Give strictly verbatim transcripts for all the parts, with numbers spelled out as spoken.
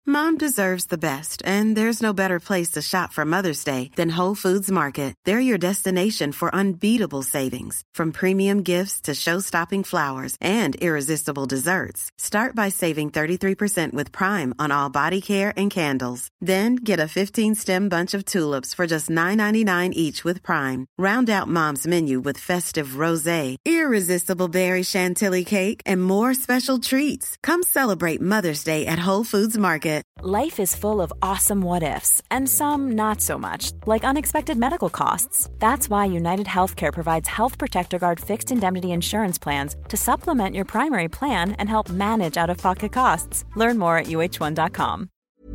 Mom deserves the best, and there's no better place to shop for Mother's Day than Whole Foods Market. They're your destination for unbeatable savings, from premium gifts to show-stopping flowers and irresistible desserts. Start by saving thirty-three percent with Prime on all body care and candles. Then get a fifteen-stem bunch of tulips for just nine ninety-nine each with Prime. Round out Mom's menu with festive rosé, irresistible berry chantilly cake, and more special treats. Come celebrate Mother's Day at Whole Foods Market. Life is full of awesome what-ifs, and some not so much, like unexpected medical costs. That's why United Healthcare provides Health Protector Guard fixed indemnity insurance plans to supplement your primary plan and help manage out-of-pocket costs. Learn more at U H one dot com.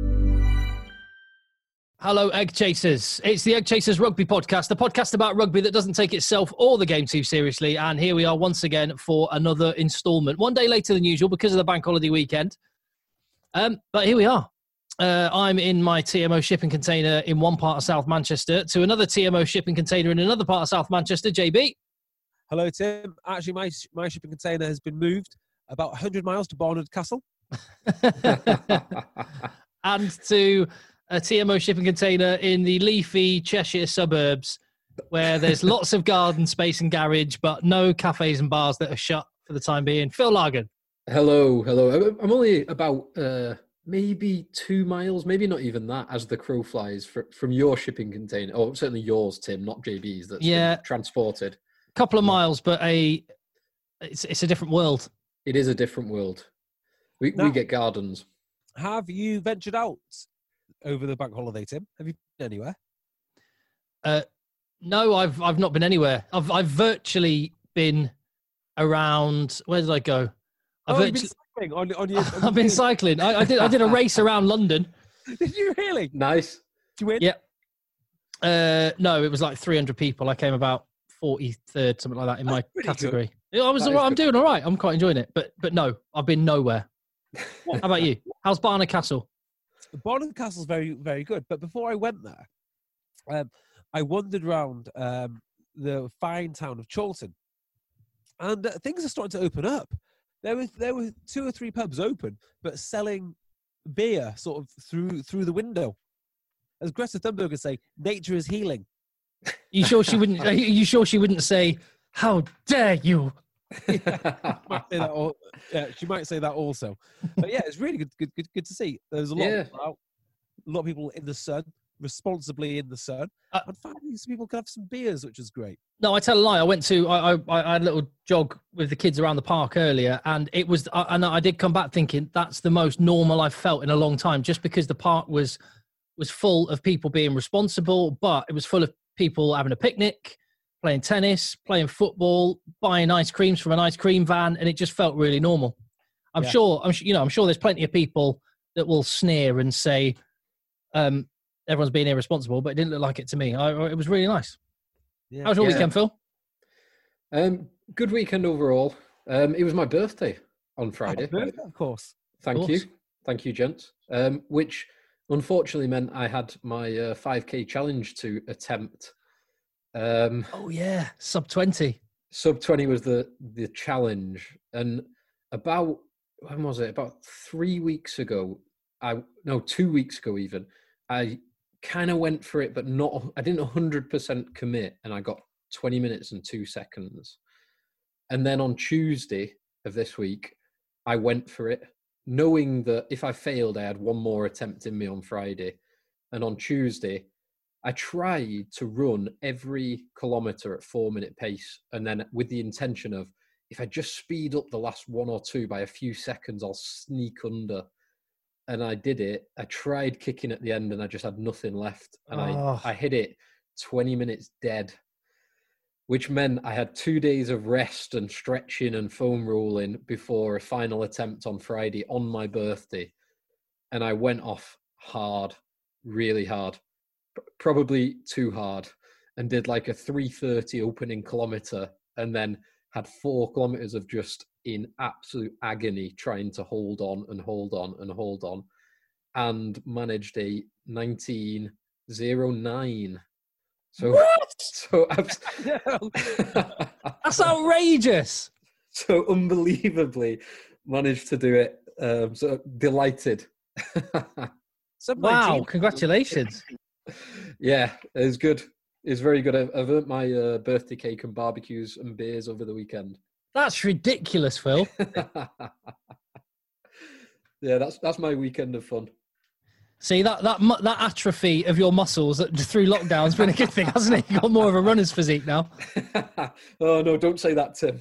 Hello, Egg Chasers. It's the Egg Chasers Rugby Podcast, the podcast about rugby that doesn't take itself or the game too seriously. And here we are once again for another instalment. One day later than usual because of the bank holiday weekend. Um, but here we are. Uh, I'm in my T M O shipping container in one part of South Manchester to another T M O shipping container in another part of South Manchester. J B. Hello, Tim. Actually, my my shipping container has been moved about one hundred miles to Barnard Castle. And to a T M O shipping container in the leafy Cheshire suburbs where there's lots of garden space and garage, but no cafes and bars that are shut for the time being. Phil Largan. Hello, hello. I'm only about uh, maybe two miles, maybe not even that, as the crow flies fr- from your shipping container. Oh, certainly yours, Tim, not J B's. That's yeah. been transported. Couple of miles, but a it's it's a different world. It is a different world. We Now, we get gardens. Have you ventured out over the bank holiday, Tim? Have you been anywhere? Uh, no, I've I've not been anywhere. I've I've virtually been around. Where did I go? I've, oh, virtu- you've been cycling on, on your. On I've your been cycling. I, I did I did a race around London. Did you really? Nice. Did you win? Yeah. Uh, no, it was like three hundred people. I came about forty-third, something like that, in That's my pretty category. Yeah, I was That all right. is I'm good. doing all right. I'm quite enjoying it. But but no, I've been nowhere. How about you? How's Barnard Castle? Barnard Castle's very, very good. But before I went there, um, I wandered around um, the fine town of Chorlton, and uh, things are starting to open up. There were there were two or three pubs open, but selling beer sort of through through the window. As Greta Thunberg would say, "Nature is healing." You sure she wouldn't? Are you sure she wouldn't say, "How dare you"? Might say that al- yeah, she might say that also. But yeah, it's really good, good, good, good to see. There's a lot, Yeah. of people out, a lot of people in the sun, responsibly in the sun, Uh, and finally some people can have some beers, which is great. No, I tell a lie. I went to I, I I had a little jog with the kids around the park earlier, and it was I, and I did come back thinking that's the most normal I've felt in a long time. Just because the park was was full of people being responsible, but it was full of people having a picnic, playing tennis, playing football, buying ice creams from an ice cream van, and it just felt really normal. I'm Yeah. sure I'm su- you know I'm sure there's plenty of people that will sneer and say um, everyone's being irresponsible, but it didn't look like it to me. I, it was really nice. Yeah. How was your Yeah. weekend, Phil? Um, good weekend overall. Um, it was my birthday on Friday. Oh, of course. Thank Of you, course. thank you, gents. Um, which unfortunately meant I had my uh, five K challenge to attempt. Um, Oh yeah, sub twenty. sub twenty was the the challenge, and about when was it? About three weeks ago. I no, two weeks ago even. I kind of went for it, but not. I didn't one hundred percent commit, and I got twenty minutes and two seconds. And then on Tuesday of this week, I went for it, knowing that if I failed, I had one more attempt in me on Friday. And on Tuesday, I tried to run every kilometre at four minute pace. And then with the intention of, if I just speed up the last one or two by a few seconds, I'll sneak under. And I did it. I tried kicking at the end and I just had nothing left. And Oh. I, I hit it twenty minutes dead, which meant I had two days of rest and stretching and foam rolling before a final attempt on Friday on my birthday. And I went off hard, really hard, p- probably too hard, and did like a three thirty opening kilometre and then had four kilometres of just in absolute agony trying to hold on and hold on and hold on, and managed a nineteen oh nine. So, What? so, abs- That's outrageous. so unbelievably managed to do it. Um, so delighted, Wow, congratulations. Yeah, it's good. It's very good. I've, I've earned my uh, birthday cake and barbecues and beers over the weekend. That's ridiculous, Phil. Yeah, that's that's my weekend of fun. See, that that mu- that atrophy of your muscles that through lockdown's been a good thing, hasn't it? You've got more of a runner's physique now. Oh, no, don't say that, Tim.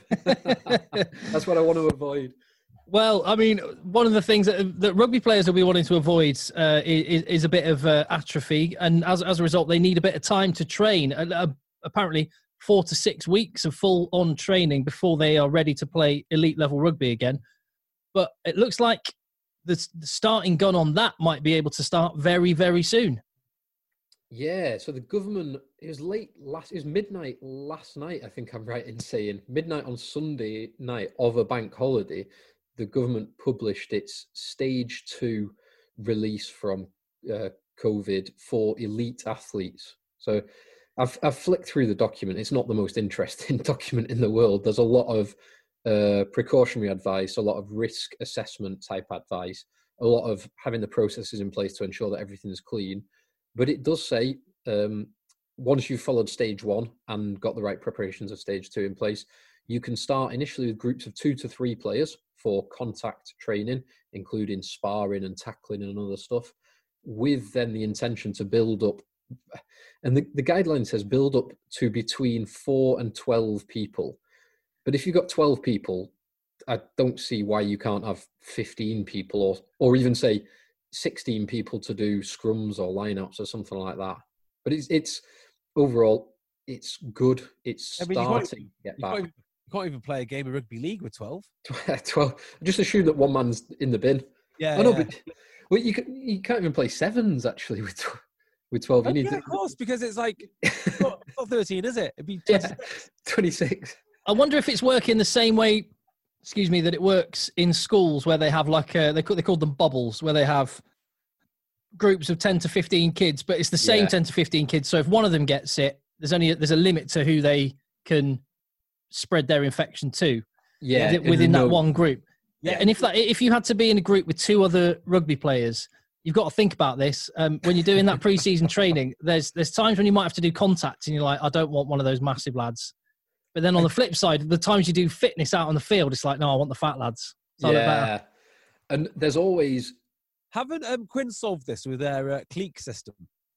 That's what I want to avoid. Well, I mean, one of the things that, that rugby players will be wanting to avoid uh, is, is a bit of uh, atrophy. And as, as a result, they need a bit of time to train. Uh, apparently, four to six weeks of full-on training before they are ready to play elite-level rugby again. But it looks like the, the starting gun on that might be able to start very, very soon. Yeah, so the government, it was late last, it was midnight last night, I think I'm right in saying, midnight on Sunday night of a bank holiday, the government published its stage two release from uh, COVID for elite athletes. So I've, I've flicked through the document. It's not the most interesting document in the world. There's a lot of uh, precautionary advice, a lot of risk assessment type advice, a lot of having the processes in place to ensure that everything is clean. But it does say um, once you've followed stage one and got the right preparations of stage two in place, you can start initially with groups of two to three players for contact training, including sparring and tackling and other stuff, with then the intention to build up. And the, the guideline says build up to between four and twelve people. But if you've got twelve people, I don't see why you can't have fifteen people or, or even say sixteen people to do scrums or lineouts or something like that. But it's, it's overall, it's good. It's starting I mean, to get back. Can't, you can't even play a game of rugby league with twelve. twelve. Just assume that one man's in the bin. Yeah. Oh, no, yeah. but well, you can you can't even play sevens actually with with twelve. You oh, need yeah, to... of course, because it's like not, not thirteen, is it? It'd be twenty-six. Yeah, twenty-six. I wonder if it's working the same way. Excuse me, that it works in schools where they have like a, they call, they call them bubbles, where they have groups of ten to fifteen kids, but it's the same yeah. ten to fifteen kids. So if one of them gets it, there's only there's a limit to who they can spread their infection to. Yeah, within that no, one group. Yeah, and if that if you had to be in a group with two other rugby players, you've got to think about this. Um, when you're doing that pre-season training, there's there's times when you might have to do contact, and you're like, I don't want one of those massive lads. But then on the flip side, the times you do fitness out on the field, it's like, no, I want the fat lads. So yeah, and there's always. Haven't um, Quinn solved this with their uh, clique system?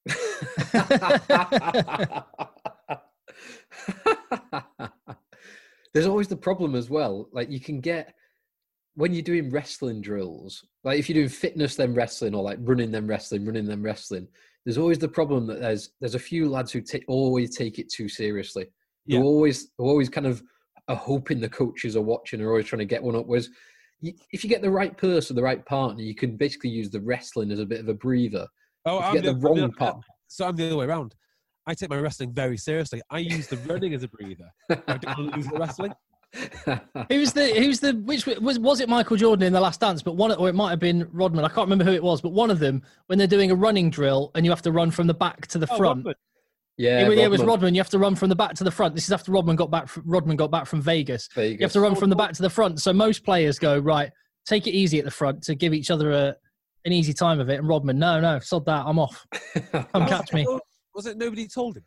There's always the problem as well. Like you can get, when you're doing wrestling drills, like if you're doing fitness then wrestling or like running then wrestling, running then wrestling, there's always the problem that there's there's a few lads who t- always take it too seriously. Yeah. Who always, who always kind of are hoping the coaches are watching or always trying to get one up. Whereas you, if you get the right person, the right partner, you can basically use the wrestling as a bit of a breather. Oh, if you I'm get the, the wrong the, part. So I'm the other way around. I take my wrestling very seriously. I use the running as a breather. I don't lose the wrestling. Who's the who's the which was was it Michael Jordan in The Last Dance? But one, or it might have been Rodman. I can't remember who it was, but one of them when they're doing a running drill and you have to run from the back to the oh, front. Rodman. Yeah, it, it was Rodman. You have to run from the back to the front. This is after Rodman got back. From, Rodman got back from Vegas. Vegas. You have to run from the back to the front. So most players go right. Take it easy at the front to give each other a an easy time of it. And Rodman, no, no, sod that. I'm off. Come catch me. Was it nobody told him?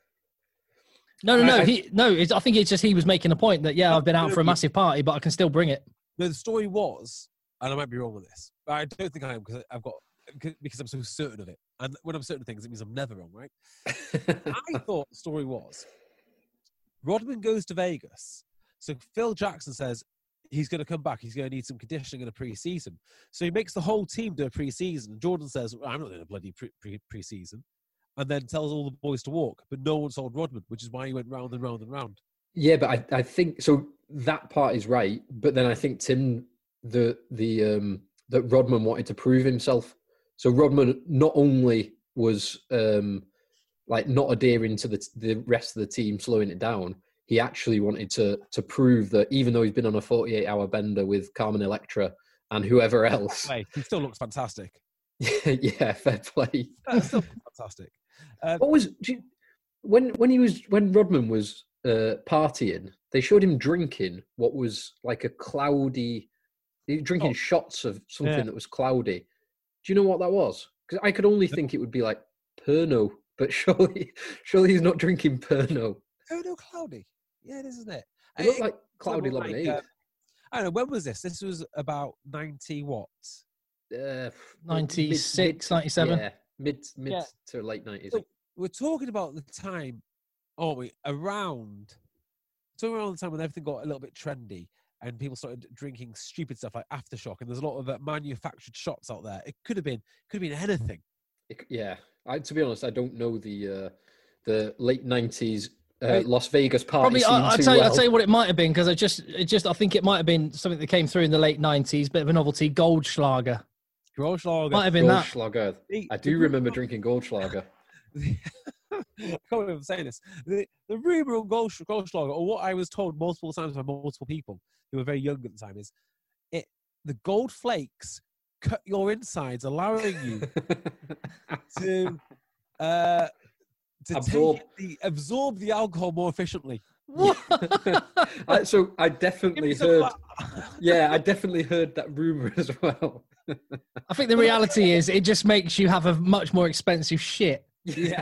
No, no, no. He, no, it's, I think it's just he was making a point that, yeah, I've been out for a massive party, but I can still bring it. No, the story was, and I might be wrong with this, but I don't think I am because I've got, because I'm so certain of it. And when I'm certain of things, it means I'm never wrong, right? I thought the story was, Rodman goes to Vegas. So Phil Jackson says he's going to come back. He's going to need some conditioning in a pre-season. So he makes the whole team do a pre-season. Jordan says, well, I'm not doing a bloody pre- pre- pre-season. And then tells all the boys to walk. But no one told Rodman, which is why he went round and round and round. Yeah, but I, I think, so that part is right. But then I think, Tim, the the um, that Rodman wanted to prove himself. So Rodman not only was um, like not adhering to the the rest of the team, slowing it down, he actually wanted to to prove that even though he's been on a forty-eight hour bender with Carmen Electra and whoever else. He still looks fantastic. Yeah, fair play. That's still fantastic. Um, what was you, when when he was when Rodman was uh, partying? They showed him drinking what was like a cloudy. He was drinking oh, shots of something yeah. that was cloudy. Do you know what that was? Because I could only think it would be like Pernod, but surely, surely he's not drinking Pernod. Pernod Cloudy. Yeah, it is, isn't it? It looked like cloudy like, lemonade. uh, I don't know, when was this? This was about ninety what? Uh, ninety-six, ninety-seven Yeah, mid mid Yeah. to late nineties. So we're talking about the time, aren't we? Around, talking around the time when everything got a little bit trendy and people started drinking stupid stuff like Aftershock, and there's a lot of uh, manufactured shots out there. It could have been, could have been anything. It, yeah, I, to be honest, I don't know the uh, the late nineties uh, Right. Las Vegas party Probably, scene I, I'll too tell you, well. I'll tell you what it might have been because I just, it just, I think it might have been something that came through in the late nineties, bit of a novelty. Goldschlager Goldschlager. might have been that. Goldschlager. The- I the do rumor- remember drinking Goldschlager. I can't believe I'm saying this. The, the rumor on Gold, Goldschlager, or what I was told multiple times by multiple people who were very young at the time, is it the gold flakes cut your insides, allowing you to uh, to Absorb. take the absorb the alcohol more efficiently. I, so I definitely Give me heard. some- Yeah, I definitely heard that rumor as well. I think the reality is it just makes you have a much more expensive shit. Yeah.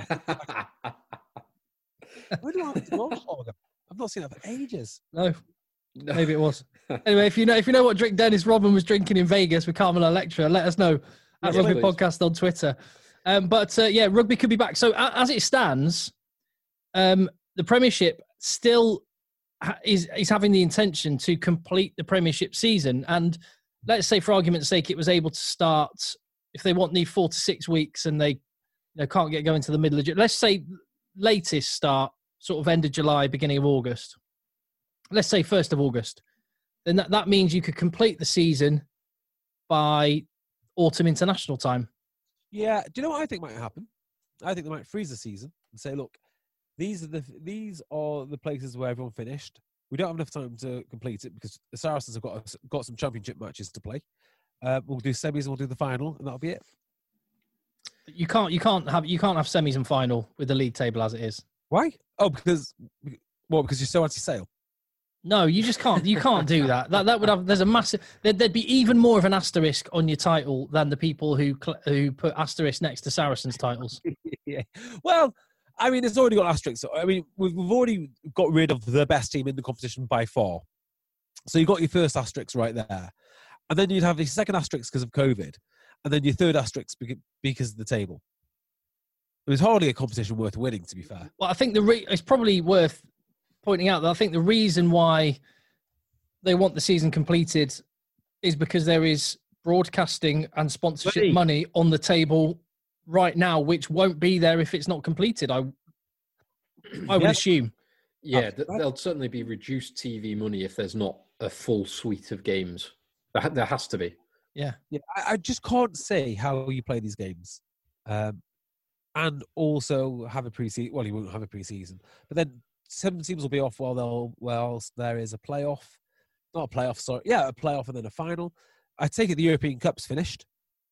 When do I have Goldschlager? I've not seen that for ages. No, maybe it was. Anyway, if you know if you know what drink Dennis Rodman was drinking in Vegas with Carmelo Electra, let us know at Yes, Rugby please. Podcast on Twitter. Um, but uh, yeah, rugby could be back. So a- as it stands, um, the Premiership still ha- is is having the intention to complete the Premiership season, and let's say, for argument's sake, it was able to start. If they want need four to six weeks, and they you know, can't get going to the middle of Ju- let's say latest start sort of end of July, beginning of August. Let's say first of August. Then that, that means you could complete the season by autumn international time. Yeah. Do you know what I think might happen? I think they might freeze the season and say, look, these are the these are the places where everyone finished. We don't have enough time to complete it because the Saracens have got got some championship matches to play. Uh, we'll do semis and we'll do the final, and that'll be it. You can't you can't have you can't have semis and final with the league table as it is. Why? Oh, because well, because you're so anti-sale. No, you just can't. You can't do that. That that would have. There's a massive. There'd, there'd be even more of an asterisk on your title than the people who cl- who put asterisk next to Saracens titles. Yeah. Well, I mean, it's already got asterisks. I mean, we've, we've already got rid of the best team in the competition by far. So you got your first asterisk right there, and then you'd have your second asterisk because of COVID, and then your third asterisk beca- because of the table. It was hardly a competition worth winning, to be fair. Well, I think the re- it's probably worth pointing out that I think the reason why they want the season completed is because there is broadcasting and sponsorship Money. money on the table right now, which won't be there if it's not completed. I I would Yeah. assume. Yeah, th- there'll certainly be reduced T V money if there's not a full suite of games. There, ha- there has to be. Yeah. Yeah, I, I just can't say how you play these games, um, and also have a pre-season. Well, you won't have a pre-season, but then some teams will be off while they'll whilst there is a playoff, not a playoff. Sorry, yeah, a playoff and then a final. I take it the European Cup's finished.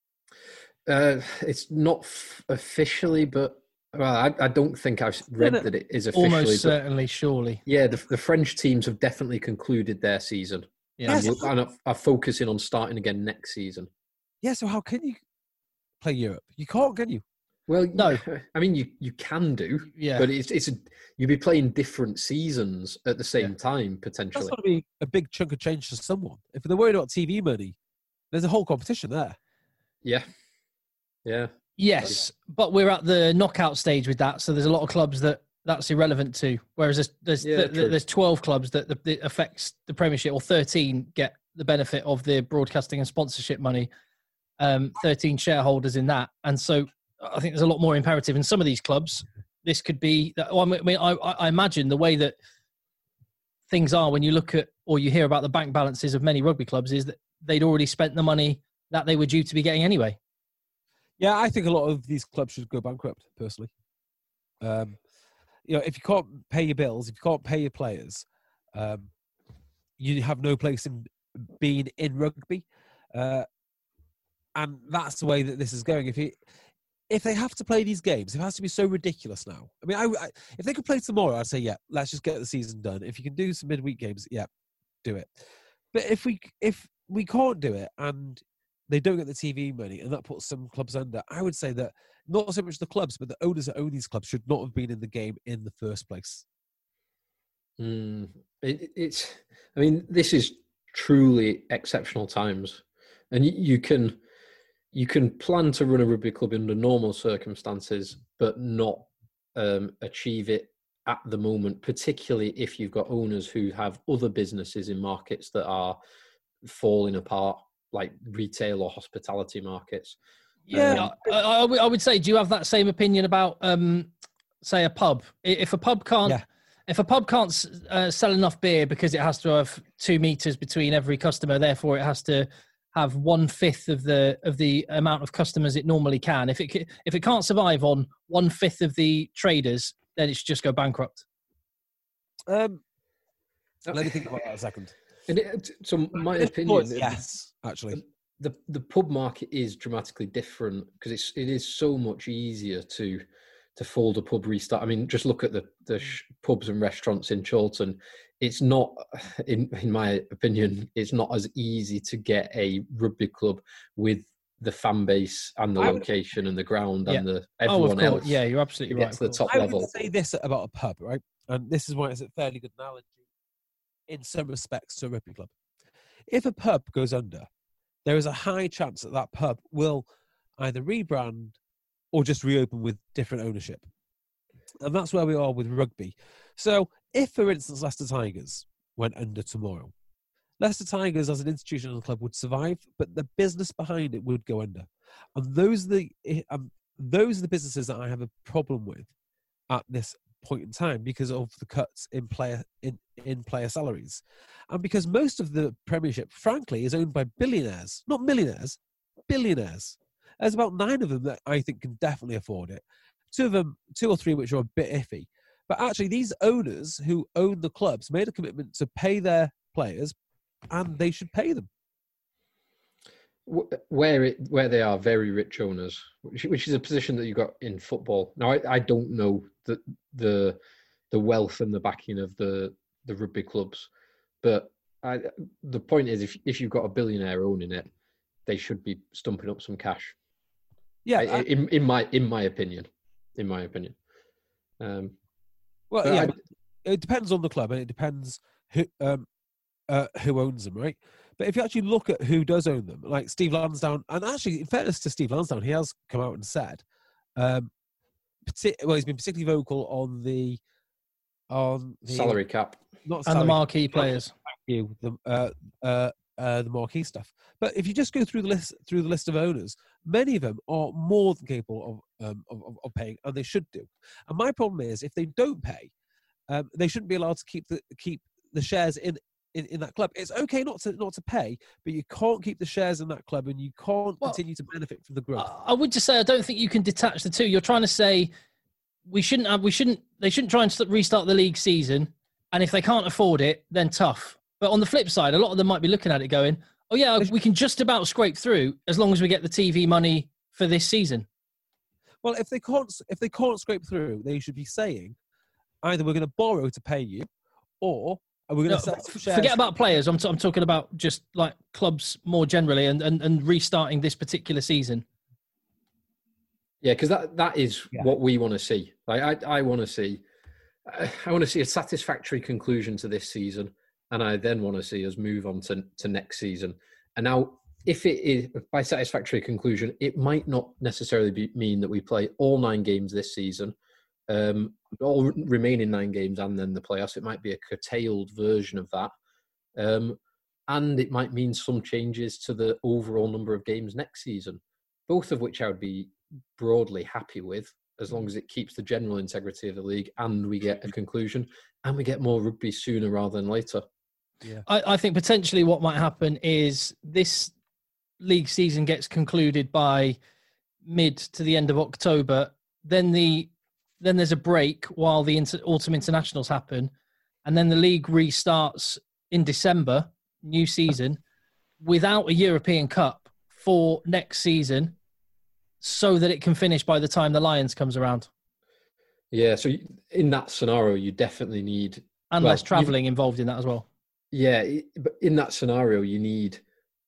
Uh, it's not f- officially, but well, I, I don't think I've read no, that it is officially. Almost but certainly, surely. yeah, the, the French teams have definitely concluded their season. Yeah. Yes. And, will- and are, are focusing on starting again next season. Yeah, so how can you play Europe? You can't, can you? Well, No. I mean you you can do, Yeah. but it's it's a, you'd be playing different seasons at the same time That's potentially. got to be a big chunk of change for someone. If they're worried about T V money, there's a whole competition there. Yeah, yeah. Yes, but we're at the knockout stage with that, so there's a lot of clubs that that's irrelevant to. Whereas there's there's, Yeah, th- true. there's twelve clubs that, that, that affects the Premiership, or thirteen get the benefit of the broadcasting and sponsorship money. Um, thirteen shareholders in that, and so I think there's a lot more imperative in some of these clubs. This could be. Well, I mean, I, I imagine the way that things are when you look at or you hear about the bank balances of many rugby clubs is that they'd already spent the money that they were due to be getting anyway. Yeah, I think a lot of these clubs should go bankrupt, personally. Um, you know, if you can't pay your bills, if you can't pay your players, um, you have no place in being in rugby. Uh, and that's the way that this is going. If you, if they have to play these games, it has to be so ridiculous now. I mean, I, I, if they could play tomorrow, I'd say, yeah, let's just get the season done. If you can do some midweek games, yeah, do it. But if we if we can't do it, and they don't get the T V money, and that puts some clubs under. I would say that not so much the clubs, but the owners that own these clubs should not have been in the game in the first place. Mm, it, it's, I mean, this is truly exceptional times, and you, you can you can plan to run a rugby club under normal circumstances, but not um, achieve it at the moment, particularly if you've got owners who have other businesses in markets that are falling apart, like retail or hospitality markets. Yeah, um, I, I, I would say, do you have that same opinion about, um, say, a pub? If a pub can't, yeah. if a pub can't uh, sell enough beer because it has to have two meters between every customer, therefore it has to have one fifth of the of the amount of customers it normally can. If it if it can't survive on one fifth of the traders, then it should just go bankrupt. Um, let me think about that a second. And it, so my opinion, yes, actually, the the pub market is dramatically different because it's it is so much easier to to fold a pub restart. I mean, just look at the the sh- pubs and restaurants in Chorlton. It's not, in in my opinion, it's not as easy to get a rugby club with the fan base and the I location would, and the ground yeah. and the everyone oh, else. Yeah, you're absolutely right. To the top I level. would say this about a pub, right? And this is why it's a fairly good analogy in some respects to a rugby club. If a pub goes under, there is a high chance that that pub will either rebrand or just reopen with different ownership. And that's where we are with rugby. So if, for instance, Leicester Tigers went under tomorrow, Leicester Tigers as an institutional club would survive, but the business behind it would go under. And those are the um, those are the businesses that I have a problem with at this point in time because of the cuts in player in, in player salaries. And because most of the Premiership, frankly, is owned by billionaires, not millionaires, billionaires. There's about nine of them that I think can definitely afford it. Two of them, two or three which are a bit iffy. But actually, these owners who own the clubs made a commitment to pay their players, and they should pay them. Where it where they are very rich owners, which, which is a position that you got in football. Now, I, I don't know the the the wealth and the backing of the the rugby clubs, but I, the point is, if if you've got a billionaire owning it, they should be stumping up some cash. Yeah, I, I, in in my in my opinion, in my opinion. Um, well, yeah, I, it depends on the club, and it depends who um uh, who owns them, right? But if you actually look at who does own them, like Steve Lansdown, and actually, in fairness to Steve Lansdown, he has come out and said, um, partic- well, he's been particularly vocal on the on the salary cap, not and salary, the marquee players. Thank you, the uh, uh, uh, the marquee stuff. But if you just go through the list through the list of owners, many of them are more than capable of um, of, of paying, and they should do. And my problem is, if they don't pay, um, they shouldn't be allowed to keep the keep the shares in. In, in that club. It's okay not to not to pay, but you can't keep the shares in that club and you can't well, continue to benefit from the growth. I would just say I don't think you can detach the two. You're trying to say we shouldn't have, we shouldn't, they shouldn't try and restart the league season, and if they can't afford it, then tough. But on the flip side, a lot of them might be looking at it going, oh yeah, we can just about scrape through as long as we get the T V money for this season. Well, if they can't if they can't scrape through, they should be saying either we're going to borrow to pay you, or Are we going to no, forget about players. I'm, t- I'm talking about just like clubs more generally and, and, and restarting this particular season. Yeah, because that, that is yeah. what we want to see. Like I, I want to see, I want to see a satisfactory conclusion to this season, and I then want to see us move on to, to next season. And now, if it is by satisfactory conclusion, it might not necessarily be, mean that we play all nine games this season. Um, all remaining nine games and then the playoffs. It might be a curtailed version of that. Um, and it might mean some changes to the overall number of games next season, both of which I would be broadly happy with, as long as it keeps the general integrity of the league and we get a conclusion and we get more rugby sooner rather than later. Yeah, I, I think potentially what might happen is this league season gets concluded by mid to the end of October. Then the Then there's a break while the inter- autumn internationals happen, and then the league restarts in December, new season, without a European Cup for next season, so that it can finish by the time the Lions comes around. Yeah, so in that scenario, you definitely need... And well, less travelling involved in that as well. Yeah, but in that scenario, you need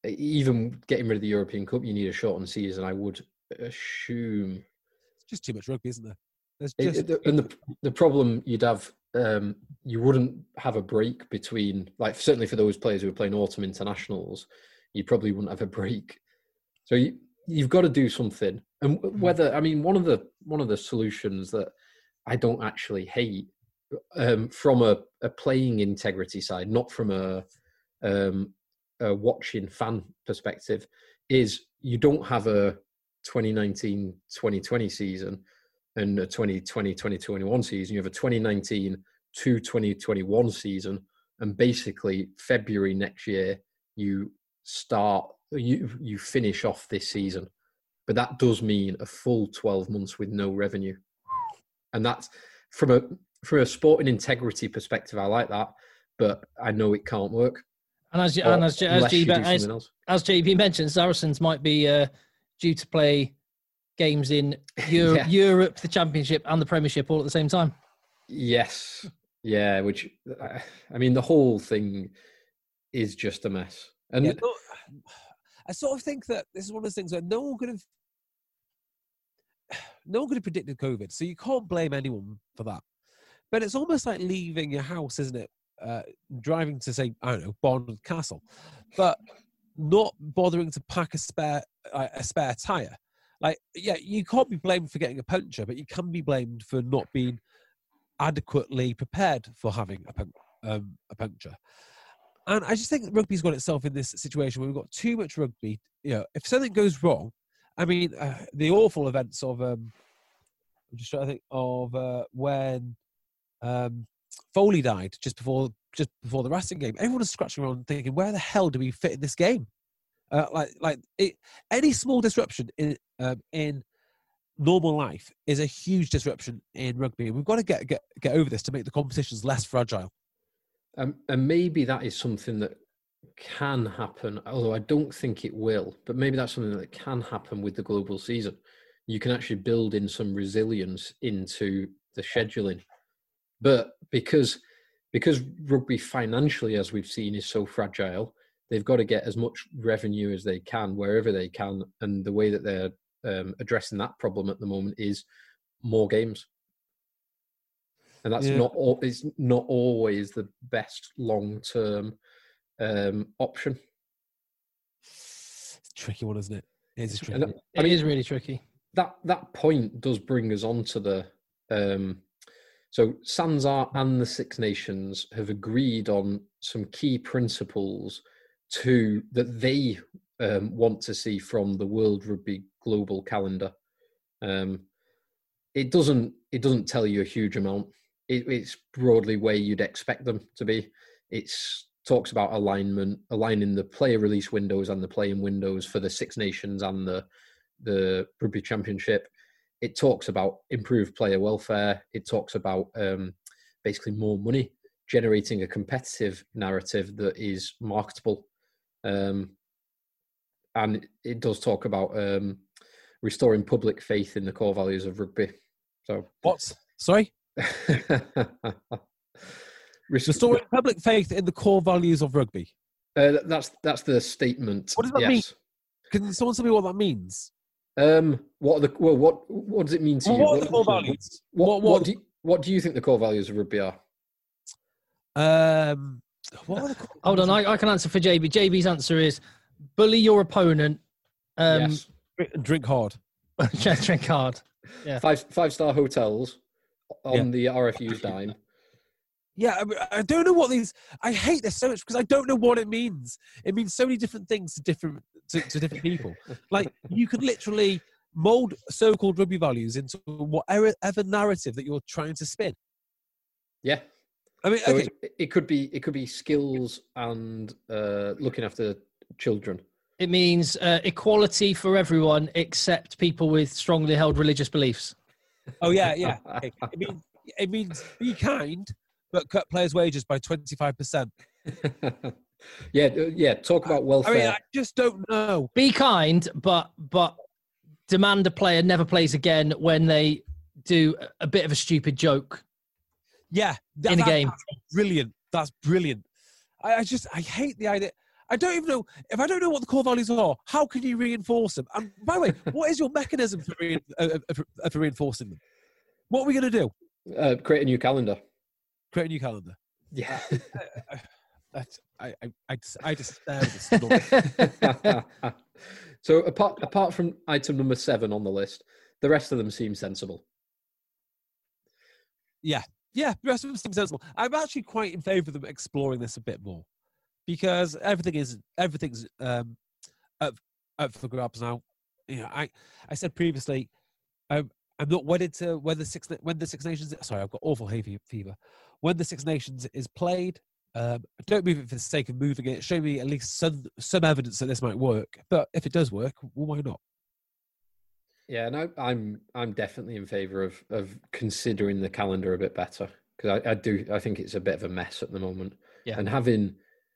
even getting rid of the European Cup, you need a shortened season, I would assume. It's just too much rugby, isn't there? There's It, just it- and the the problem you'd have, um, you wouldn't have a break between, like certainly for those players who are playing autumn internationals, you probably wouldn't have a break. So you, you've got to do something. And whether, I mean, one of the one of the solutions that I don't actually hate, um, from a, a playing integrity side, not from a, um, a watching fan perspective, is you don't have a twenty nineteen twenty twenty season and a twenty twenty twenty twenty-one season. You have a twenty nineteen to twenty twenty-one season, and basically February next year you start you you finish off this season. But that does mean a full twelve months with no revenue, and that's from a from a sporting integrity perspective. I like that, but I know it can't work. And as Or and as, as, unless you G, do as, something else. as J B mentioned, Saracens might be uh, due to play games in Euro- Yeah. Europe, the Championship, and the Premiership all at the same time. Yes, yeah. Which I mean, the whole thing is just a mess. And yeah, no, I sort of think that this is one of those things where no one could have, no one could have predicted COVID, so you can't blame anyone for that. But it's almost like leaving your house, isn't it? Uh, driving to, say, I don't know, Bond Castle, but not bothering to pack a spare uh, a spare tire. Like, yeah, you can't be blamed for getting a puncture, but you can be blamed for not being adequately prepared for having a, pun- um, a puncture. And I just think that rugby's got itself in this situation where we've got too much rugby. You know, if something goes wrong, I mean, uh, the awful events of, um, I'm just trying to think of uh, when um, Foley died just before just before the Racing game. Everyone was scratching around thinking, where the hell do we fit in this game? Uh, like, like it, any small disruption in um, in normal life is a huge disruption in rugby. We've got to get get get over this to make the competitions less fragile. Um, and maybe that is something that can happen, although I don't think it will. But maybe that's something that can happen with the global season. You can actually build in some resilience into the scheduling. But because because rugby financially, as we've seen, is so fragile, they've got to get as much revenue as they can wherever they can. And the way that they're um, addressing that problem at the moment is more games. And that's Yeah. not all, it's not always the best long-term um, option. It's a tricky one, isn't it? It is a tricky And, one. I It mean, is really tricky. that that point does bring us on to the um, so SANZAR and the Six Nations have agreed on some key principles to that they um, want to see from the World Rugby Global Calendar. Um, it doesn't it doesn't tell you a huge amount. It, it's broadly where you'd expect them to be. It talks about alignment, aligning the player release windows and the playing windows for the Six Nations and the the Rugby Championship. It talks about improved player welfare. It talks about um, basically more money, generating a competitive narrative that is marketable. Um, and it does talk about um, restoring public faith in the core values of rugby. So What? Sorry? Restoring public faith in the core values of rugby. Uh, that's that's the statement. What does that yes. mean? Can someone tell me what that means? Um, what are the well? What what does it mean to Well, you? what are the core values? What, What- what, what- do you, what do you think the core values of rugby are? Um, what are the core Hold on, values I, I can answer for J B. J B's answer is bully your opponent. Um, yes. of- drink hard. drink hard. Yeah. Five five star hotels on Yeah. the R F U's dime. Yeah, I, I don't know what these. I hate this so much because I don't know what it means. It means so many different things to different to, to different people. Like you could literally mold so-called rugby values into whatever ever narrative that you're trying to spin. Yeah. I mean, So okay, it, it could be it could be skills and uh, looking after children. It means uh, equality for everyone except people with strongly held religious beliefs. oh yeah, yeah. Okay. It means it means be kind, but cut players' wages by twenty-five percent. yeah, uh, yeah. Talk about I welfare. mean, I just don't know. Be kind, but but demand a player never plays again when they do a bit of a stupid joke. Yeah, that- In a that- game. That's brilliant. That's brilliant. I, I just I hate the idea. I don't even know if I don't know what the core values are. How can you reinforce them? And by the way, what is your mechanism for, re- uh, for, uh, for reinforcing them? What are we going to do? Uh, create a new calendar. Create a new calendar. Yeah. Uh, That's, I, I, I, just, I just stare at this. So apart apart from item number seven on the list, the rest of them seem sensible. Yeah, yeah, the rest of them seem sensible. I'm actually quite in favour of them exploring this a bit more, because everything is everything's um, up, up for grabs now. You know, I, I said previously, I'm, I'm not wedded to when the Six when the Six Nations. Sorry, I've got awful hay fever. When the Six Nations is played. Um, don't move it for the sake of moving it. Show me at least some some evidence that this might work. But if it does work, well, why not? Yeah, no, I'm I'm definitely in favour of of considering the calendar a bit better, because I, I do I think it's a bit of a mess at the moment. Yeah. And having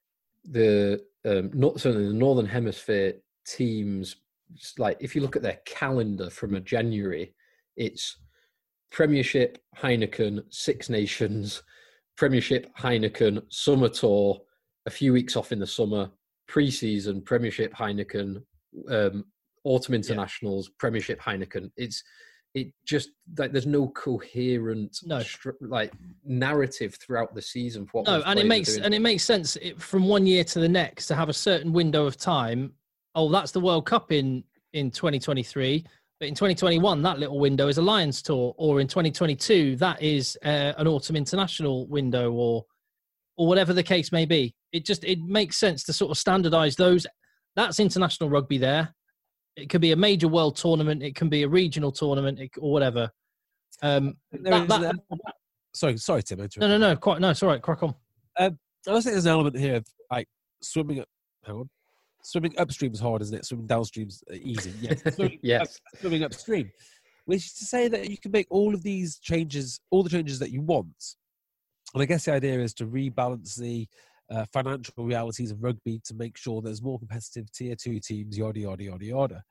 the um, not certainly the Northern Hemisphere teams, like if you look at their calendar from a January, it's Premiership, Heineken, Six Nations. Premiership, Heineken, Summer Tour, a few weeks off in the summer, pre-season, Premiership, Heineken, um, Autumn Internationals, yeah. Premiership, Heineken. It's it just like there's no coherent no. stru- like narrative throughout the season for what no, and it makes and it makes sense from one year to the next to have a certain window of time. Oh, that's the World Cup in in twenty twenty-three. But in twenty twenty-one, that little window is a Lions Tour, or in twenty twenty-two, that is uh, an Autumn International window, or or whatever the case may be. It just it makes sense to sort of standardise those. That's international rugby there. It could be a major world tournament. It can be a regional tournament, it, or whatever. Um, that, that, sorry, sorry, Tim. No, no, no. Quite no. It's all right. Crack on. Um, I think there's an element here of like swimming. Up, hang on. Swimming upstream is hard, isn't it? Swimming downstream is easy. Yes. Swimming, yes. Up, swimming upstream. Which is to say that you can make all of these changes, all the changes that you want. And I guess the idea is to rebalance the uh, financial realities of rugby to make sure there's more competitive tier two teams, yada, yada, yada, yada.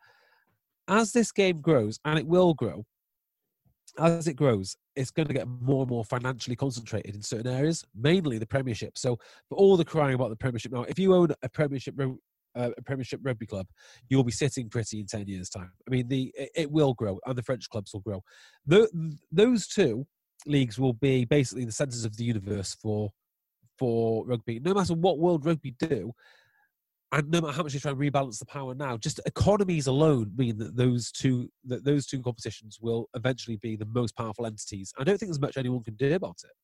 As this game grows, and it will grow, as it grows, it's going to get more and more financially concentrated in certain areas, mainly the Premiership. So for all the crying about the Premiership now, if you own a Premiership Uh, a Premiership rugby club, you'll be sitting pretty in ten years' time. I mean, the it, it will grow, and the French clubs will grow. The, those two leagues will be basically the centres of the universe for for rugby. No matter what World Rugby do, and no matter how much they try and rebalance the power now, just economies alone mean that those two that those two competitions will eventually be the most powerful entities. I don't think there's much anyone can do about it.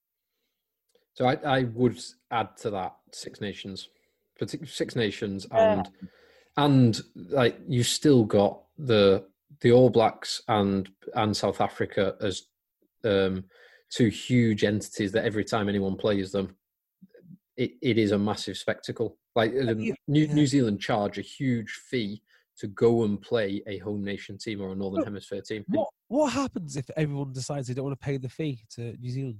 So I, I would add to that Six Nations. Six Nations and yeah. and like you still got the the All Blacks and and South Africa as um, two huge entities that every time anyone plays them, it, it is a massive spectacle. Like um, yeah. New, New Zealand charge a huge fee to go and play a home nation team or a Northern Look, Hemisphere team. What what happens if everyone decides they don't want to pay the fee to New Zealand?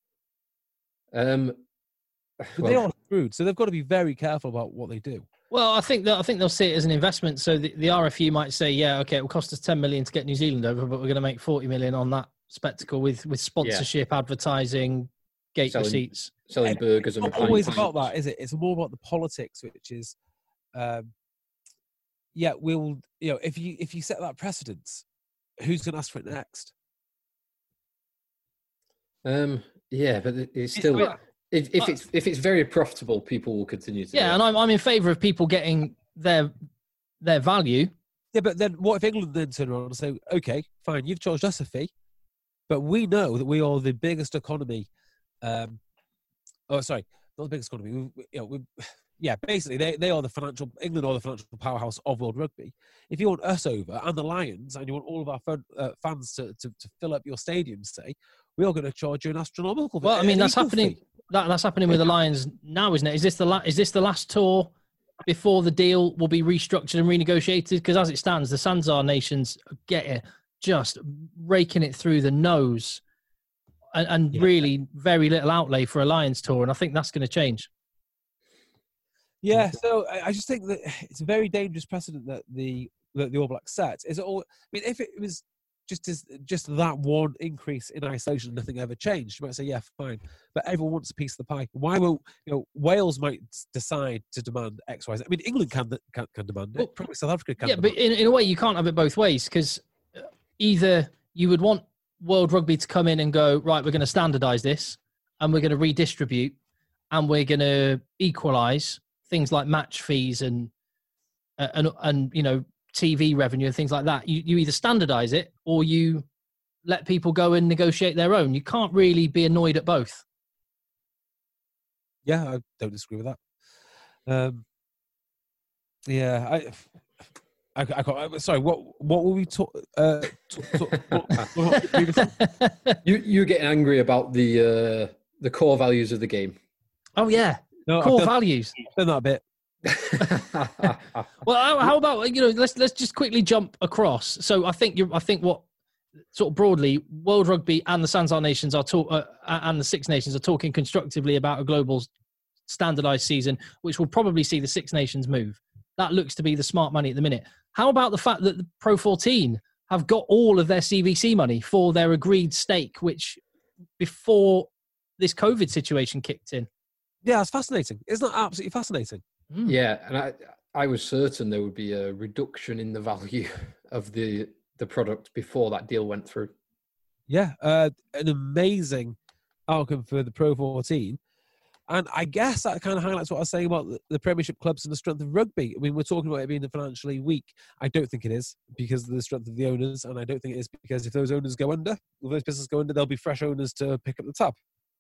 Um. Well, they are screwed, so they've got to be very careful about what they do. Well, I think that I think they'll see it as an investment. So the, the R F U might say, "Yeah, okay, it will cost us ten million to get New Zealand over, but we're going to make forty million on that spectacle with with sponsorship, yeah. advertising, gate selling, receipts, selling burgers." It's and not always about that, is it? It's more about the politics, which is, um, yeah, we'll you know if you if you set that precedence, who's going to ask for it next? Um. Yeah, but it's still. It's, If, if it's if it's very profitable, people will continue to. Yeah, do and I'm I'm in favour of people getting their their value. Yeah, but then what if England then turn around and say, "Okay, fine, you've charged us a fee, but we know that we are the biggest economy." Um, oh, sorry, not the biggest economy. We, we, you know, we, yeah, basically they, they are the financial England are the financial powerhouse of world rugby. If you want us over and the Lions, and you want all of our fun, uh, fans to, to to fill up your stadiums, say we are going to charge you an astronomical. Well, I mean that's happening. Fee. That, that's happening with the Lions now, isn't it? Is this the la- is this the last tour before the deal will be restructured and renegotiated? Because as it stands, the Sanzar nations get it, just raking it through the nose, and, and yeah. really very little outlay for a Lions tour, and I think that's going to change. Yeah, so I just think that it's a very dangerous precedent that the that the All Blacks set. Is it all? I mean, if it was just as just that one increase in isolation, nothing ever changed. You might say, yeah, fine, but everyone wants a piece of the pie. Why won't you know? Wales might decide to demand X, Y, Z. I mean, England can can, can demand it. Well, Probably South Africa can. Yeah, but in, in a way, you can't have it both ways, because either you would want World Rugby to come in and go, right, we're going to standardise this, and we're going to redistribute, and we're going to equalise things like match fees and uh, and and you know T V revenue and things like that. You you either standardise it or you let people go and negotiate their own. You can't really be annoyed at both. Yeah, I don't disagree with that. Um, yeah, I. I, I, I, sorry, what what were we talking? Uh, talk, talk, what, what you you're getting angry about the uh, the core values of the game. Oh yeah, no, core I've done, values. I've done that a bit. Well, how, how about you know? Let's let's just quickly jump across. So I think you I think what sort of broadly, World Rugby and the Sansar Nations are talk uh, and the Six Nations are talking constructively about a global standardised season, which will probably see the Six Nations move. That looks to be the smart money at the minute. How about the fact that the Pro fourteen have got all of their C V C money for their agreed stake, which before this COVID situation kicked in? Yeah, it's fascinating. Isn't that absolutely fascinating? Mm. Yeah, and I I was certain there would be a reduction in the value of the the product before that deal went through. Yeah, uh, an amazing outcome for the Pro fourteen. And I guess that kind of highlights what I was saying about the, the Premiership clubs and the strength of rugby. I mean, we're talking about it being financially weak. I don't think it is because of the strength of the owners, and I don't think it is because if those owners go under, if those businesses go under, there'll be fresh owners to pick up the tab.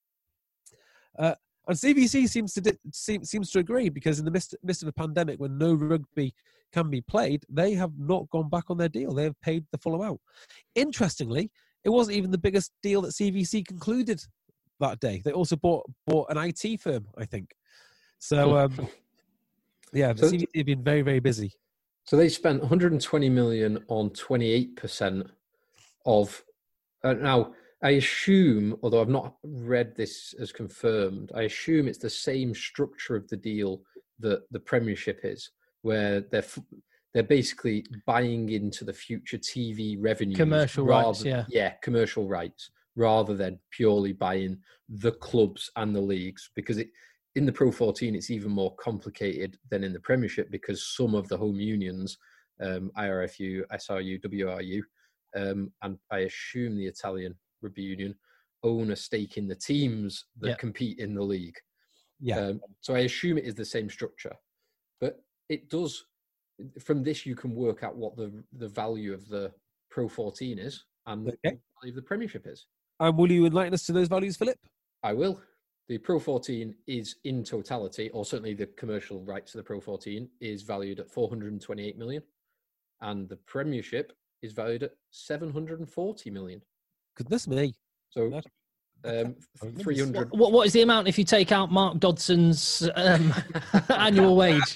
Uh, and C V C seems to di- seem, seems to agree, because in the midst, midst of a pandemic, when no rugby can be played, they have not gone back on their deal. They have paid the full amount. Interestingly, it wasn't even the biggest deal that C V C concluded that day. They also bought bought an I T firm, I think. So, um, yeah, the so, C V C have been very, very busy. So they spent one hundred twenty million on twenty-eight percent of. Uh, now, I assume, although I've not read this as confirmed, I assume it's the same structure of the deal that the Premiership is, where they're they're basically buying into the future T V revenue, commercial rather, rights, yeah, yeah, commercial rights, rather than purely buying the clubs and the leagues. Because it, in the Pro fourteen, it's even more complicated than in the Premiership, because some of the home unions, um, I R F U, S R U, W R U, um, and I assume the Italian Rugby Union, own a stake in the teams that yeah. compete in the league. Yeah. Um, so I assume it is the same structure. But it does, from this you can work out what the the value of the Pro fourteen is and okay. what the value of the Premiership is. And will you enlighten us to those values, Philip? I will. The Pro fourteen is in totality, or certainly the commercial rights of the Pro fourteen, is valued at four hundred twenty-eight million, and the Premiership is valued at seven hundred forty million. Goodness me. So um, three hundred. What, what is the amount if you take out Mark Dodson's um, annual wage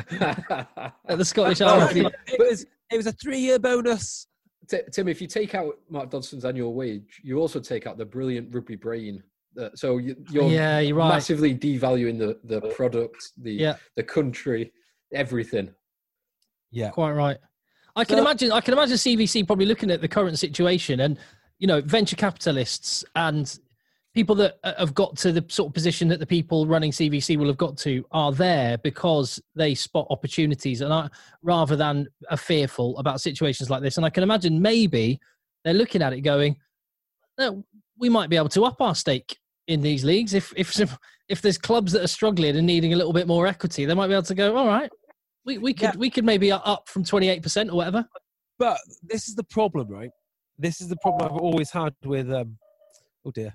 at the Scottish Army? It was, it was a three-year bonus. Tim, if you take out Mark Dodson's annual wage, you also take out the brilliant rugby brain. Uh, so you, you're, yeah, you're right. massively devaluing the, the product, the yeah. the country, everything. Yeah, quite right. I can so, imagine. I can imagine C V C probably looking at the current situation, and you know, venture capitalists and people that have got to the sort of position that the people running C V C will have got to are there because they spot opportunities, and are, rather than are fearful about situations like this. And I can imagine maybe they're looking at it going, no, we might be able to up our stake in these leagues. If if if there's clubs that are struggling and needing a little bit more equity, they might be able to go, all right, we, we could yeah. we could maybe up from twenty-eight percent or whatever. But this is the problem, right? This is the problem I've always had with, um, oh dear.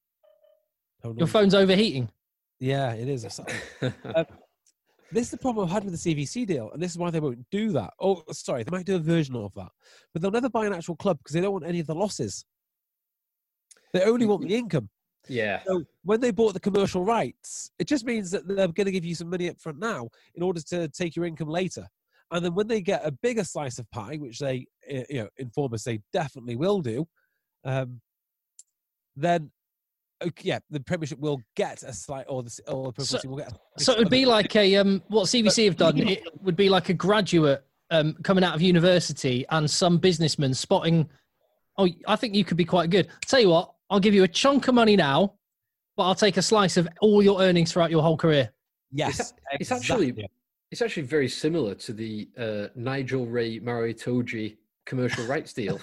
Oh, Your phone's overheating. Yeah, it is. um, this is the problem I've had with the C V C deal, and this is why they won't do that. Oh, sorry, they might do a version of that. But they'll never buy an actual club because they don't want any of the losses. They only want the income. Yeah. So when they bought the commercial rights, it just means that they're going to give you some money up front now in order to take your income later. And then when they get a bigger slice of pie, which they, you know, inform us they definitely will do, um, then okay, yeah, the Premiership will get a slight, or the, or the Pro fourteen will get. A, so it would be like a um, what C V C have done. It would be like a graduate um, coming out of university and some businessman spotting oh, I think you could be quite good. Tell you what, I'll give you a chunk of money now, but I'll take a slice of all your earnings throughout your whole career. Yes, It's, it's exactly. actually it's actually very similar to the uh, Nigel Ray Maro Itoje commercial rights deal,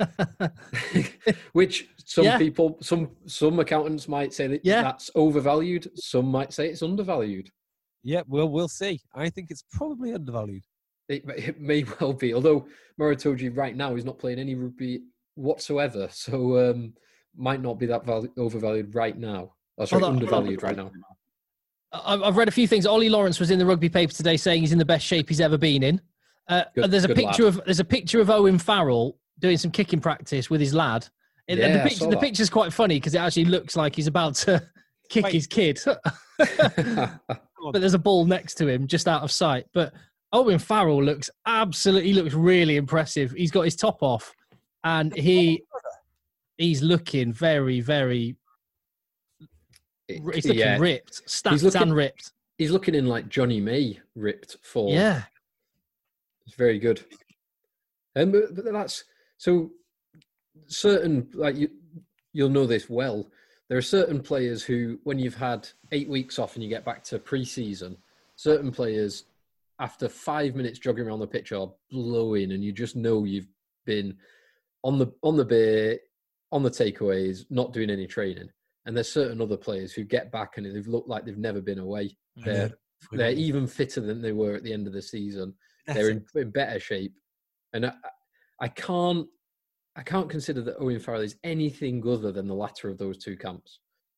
which some Yeah. people, some some accountants might say that Yeah. that's overvalued. Some might say it's undervalued. Yeah, well, we'll see. I think it's probably undervalued. It, it may well be, although Maro Itoje right now is not playing any rugby whatsoever, so um, might not be that val- overvalued right now. Oh, sorry, Hold on. undervalued right now. I- I've read a few things. Ollie Lawrence was in the rugby paper today saying he's in the best shape he's ever been in. Uh, Good- there's a good picture lad. of there's a picture of Owen Farrell doing some kicking practice with his lad. And Yeah, the I picture, saw the that. picture's quite funny because it actually looks like he's about to kick Wait. his kid, but there's a ball next to him just out of sight. But Owen Farrell looks absolutely he looks really impressive. He's got his top off, and he he's looking very very. He's looking yeah, ripped, stacked looking- and ripped. he's looking in like Johnny May ripped form. Yeah. It's very good. Um, but, but that's so certain, like you, you'll know this well. There are certain players who, when you've had eight weeks off and you get back to pre-season, certain players, after five minutes jogging around the pitch, are blowing, and you just know you've been on the on the beer, on the takeaways, not doing any training. And there's certain other players who get back and they've looked like they've never been away. They're they're even fitter than they were at the end of the season. They're in, in better shape, and I, I can't, I can't consider that Owen Farrell is anything other than the latter of those two camps.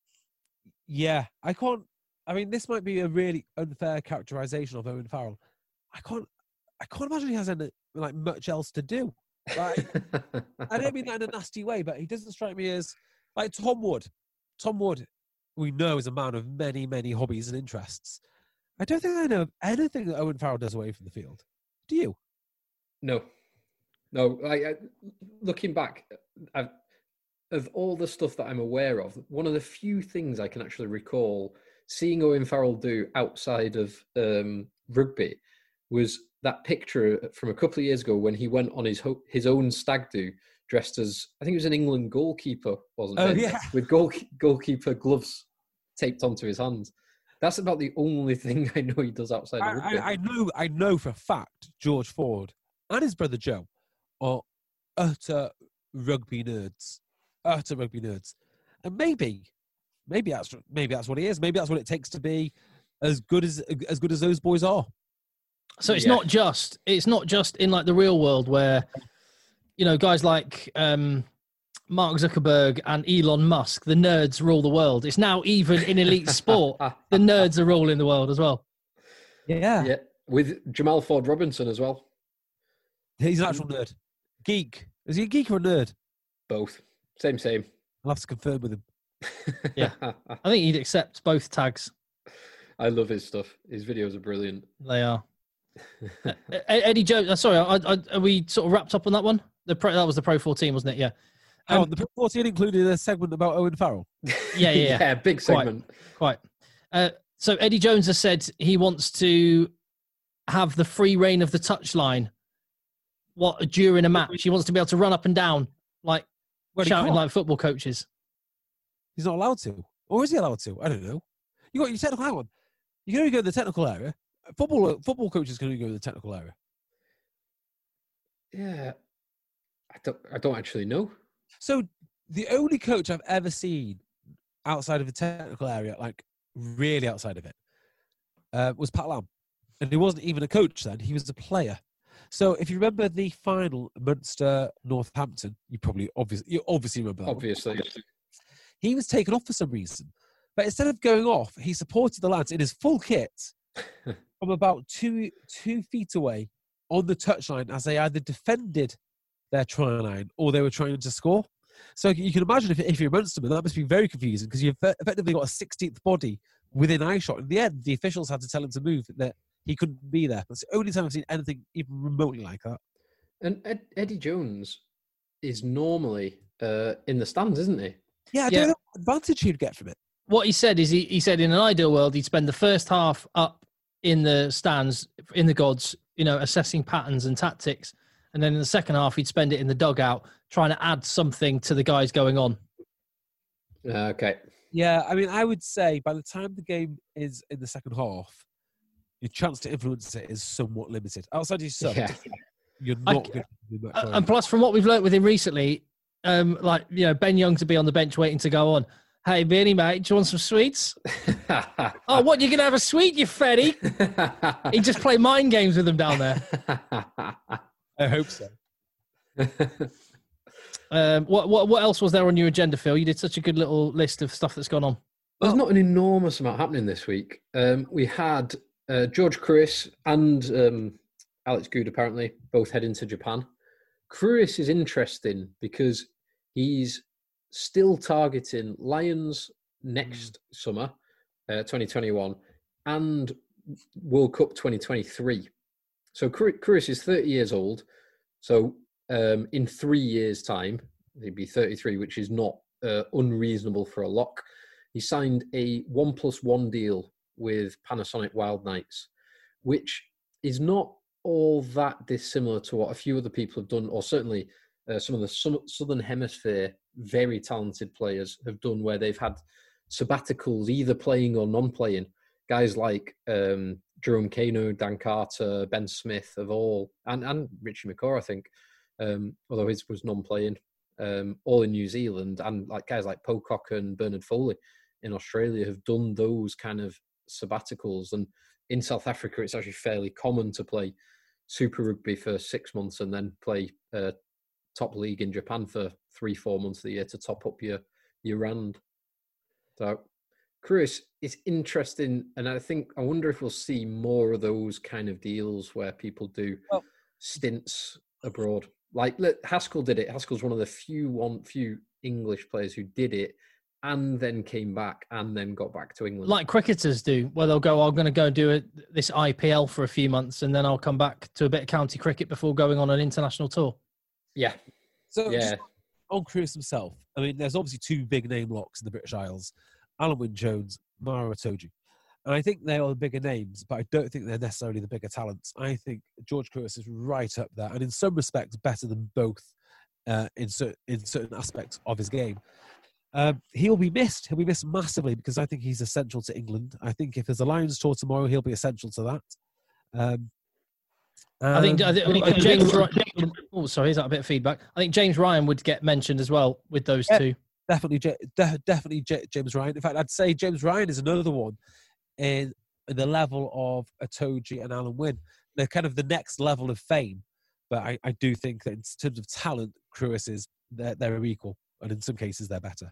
Yeah, I can't. I mean, this might be a really unfair characterization of Owen Farrell. I can't. I can't imagine he has any, like much else to do. Like, I don't mean that in a nasty way, but he doesn't strike me as like Tom Wood. Tom Wood, we know, is a man of many, many hobbies and interests. I don't think I know of anything that Owen Farrell does away from the field. Do you? No, no. I, I, looking back, I've, of all the stuff that I'm aware of, one of the few things I can actually recall seeing Owen Farrell do outside of um, rugby was that picture from a couple of years ago when he went on his ho- his own stag do dressed as, I think it was an England goalkeeper, wasn't Oh, it? yeah. With goal, goalkeeper gloves taped onto his hands. That's about the only thing I know he does outside I, of rugby. I, I know. I know for a fact George Ford and his brother Joe are utter rugby nerds. Utter rugby nerds, and maybe, maybe that's maybe that's what he is. Maybe that's what it takes to be as good as as good as those boys are. So it's Yeah. not just it's not just in like the real world where, you know, guys like um, Mark Zuckerberg and Elon Musk, the nerds rule the world. It's now even in elite sport, the nerds are ruling the world as well. Yeah, Yeah, with Jamal Ford Robinson as well. he's an actual nerd, geek. Is he a geek or a nerd? Both. Same, same. I'll have to confirm with him. Yeah. I think he'd accept both tags. I love his stuff. His videos are brilliant. They are. Uh, Eddie Jones. Uh, sorry, I, I, are we sort of wrapped up on that one? The pro, that was the Pro fourteen, wasn't it? Yeah. Oh, Um, the Pro fourteen included a segment about Owen Farrell. Yeah, yeah, yeah. big Quite. segment. Quite. Uh, so Eddie Jones has said he wants to have the free reign of the touchline. What during a match, he wants to be able to run up and down like Well, he shouting can't. like football coaches. He's not allowed to, or is he allowed to? I don't know. You got your technical. Hang on, you can only go to the technical area. Football football coaches can only go to the technical area. Yeah. I don't, I don't actually know. So the only coach I've ever seen outside of the technical area, like really outside of it, uh, was Pat Lam, and he wasn't even a coach then; he was a player. So if you remember the final Munster Northampton, you probably obviously you obviously remember that one. Obviously. He was taken off for some reason, but instead of going off, he supported the lads in his full kit from about two two feet away on the touchline as they either defended their try line or they were trying to score. So you can imagine if, if you're a Munsterman, that must be very confusing because you've effectively got a sixteenth body within eyeshot. In the end, the officials had to tell him to move, that he couldn't be there. That's the only time I've seen anything even remotely like that. And Ed, Eddie Jones is normally uh, in the stands, isn't he? Yeah, I Yeah. don't know what advantage he'd get from it. What he said is he, he said in an ideal world, he'd spend the first half up in the stands, in the gods, you know, assessing patterns and tactics. And then in the second half, he'd spend it in the dugout, trying to add something to the guys going on. Uh, okay. Yeah, I mean, I would say by the time the game is in the second half, your chance to influence it is somewhat limited. Outside your sub, Yeah. you're I- not going to do much. Uh, and plus, from what we've learnt with him recently, um, like, you know, Ben Young to be on the bench waiting to go on. Hey, Benny, mate, do you want some sweets? Oh, what, you're going to have a sweet, you fatty? He just play mind games with them down there. I hope so. Um, what, what what else was there on your agenda, Phil? You did such a good little list of stuff that's gone on. There's not an enormous amount happening this week. Um, we had uh, George Kruis and um, Alex Good apparently both heading to Japan. Kruis is interesting because he's still targeting Lions next mm. summer, uh, twenty twenty-one, and World Cup twenty twenty-three. So Kruis is thirty years old. So um, in three years' time, he'd be thirty-three, which is not uh, unreasonable for a lock. He signed a one plus one deal with Panasonic Wild Knights, which is not all that dissimilar to what a few other people have done, or certainly uh, some of the Southern Hemisphere very talented players have done, where they've had sabbaticals, either playing or non-playing. Guys like um, Jerome Kano, Dan Carter, Ben Smith of all, and, and Richie McCaw, I think, um, although his was non-playing, um, all in New Zealand, and like guys like Pocock and Bernard Foley in Australia have done those kind of sabbaticals. And in South Africa, it's actually fairly common to play Super Rugby for six months and then play uh, top league in Japan for three, four months of the year to top up your your rand. So, Kruis is interesting, and I think I wonder if we'll see more of those kind of deals where people do well, stints abroad. Like look, Haskell did it. Haskell's one of the few one few English players who did it and then came back and then got back to England. Like cricketers do, where they'll go, I'm going to go and do it, this I P L for a few months, and then I'll come back to a bit of county cricket before going on an international tour. Yeah. So yeah. Just on Kruis himself, I mean, there's obviously two big name locks in the British Isles, Alan Wynne-Jones, Maro Itoje. And I think they are the bigger names, but I don't think they're necessarily the bigger talents. I think George Kruis is right up there, and in some respects better than both uh, in, cer- in certain aspects of his game. Um, he'll be missed. He'll be missed massively because I think he's essential to England. I think if there's a Lions tour tomorrow, he'll be essential to that. Um, I think, I think, I think James Ryan, oh, sorry, is that a bit of feedback? I think James Ryan would get mentioned as well with those yeah, two. Definitely, de- definitely J- James Ryan. In fact, I'd say James Ryan is another one in, in the level of Itoje and Alan Wynne. They're kind of the next level of fame. But I, I do think that in terms of talent, Kruis is they're, they're equal, and in some cases they're better.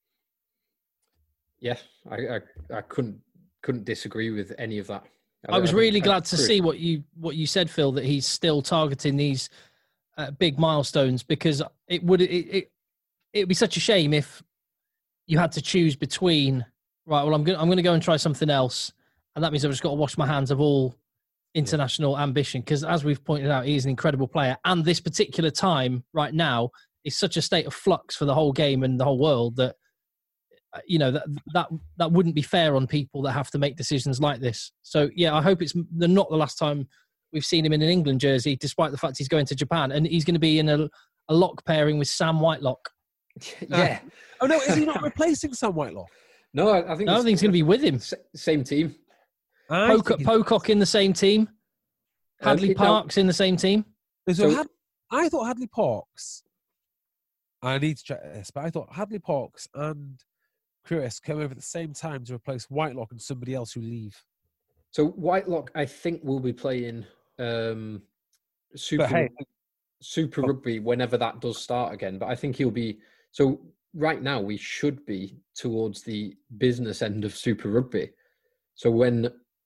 Yeah, I, I I couldn't couldn't disagree with any of that. I, I was really I, glad to see what you what you said, Phil, that he's still targeting these uh, big milestones, because it would it, it it'd be such a shame if you had to choose between, right, well, I'm going I'm going to go and try something else, and that means I've just got to wash my hands of all international yeah. ambition, because as we've pointed out, he's an incredible player, and this particular time right now is such a state of flux for the whole game and the whole world that, you know, that that that wouldn't be fair on people that have to make decisions like this. So yeah, I hope it's not the last time we've seen him in an England jersey, despite the fact he's going to Japan, and he's going to be in a, a lock pairing with Sam Whitelock. Yeah. Uh, oh no, is he not replacing Sam Whitelock? No, I, I think no, I think he's going to be with him. Same team. Pocock, Pocock in the same team. Hadley um, Parks no. in the same team. So, so Had, I thought Hadley Parks. I need to check this, but I thought Hadley Parks and Kruis come over at the same time to replace Whitelock and somebody else who leave. So Whitelock, I think, will be playing um, Super hey, Super oh. Rugby whenever that does start again. But I think he'll be. So right now we should be towards the business end of Super Rugby. So when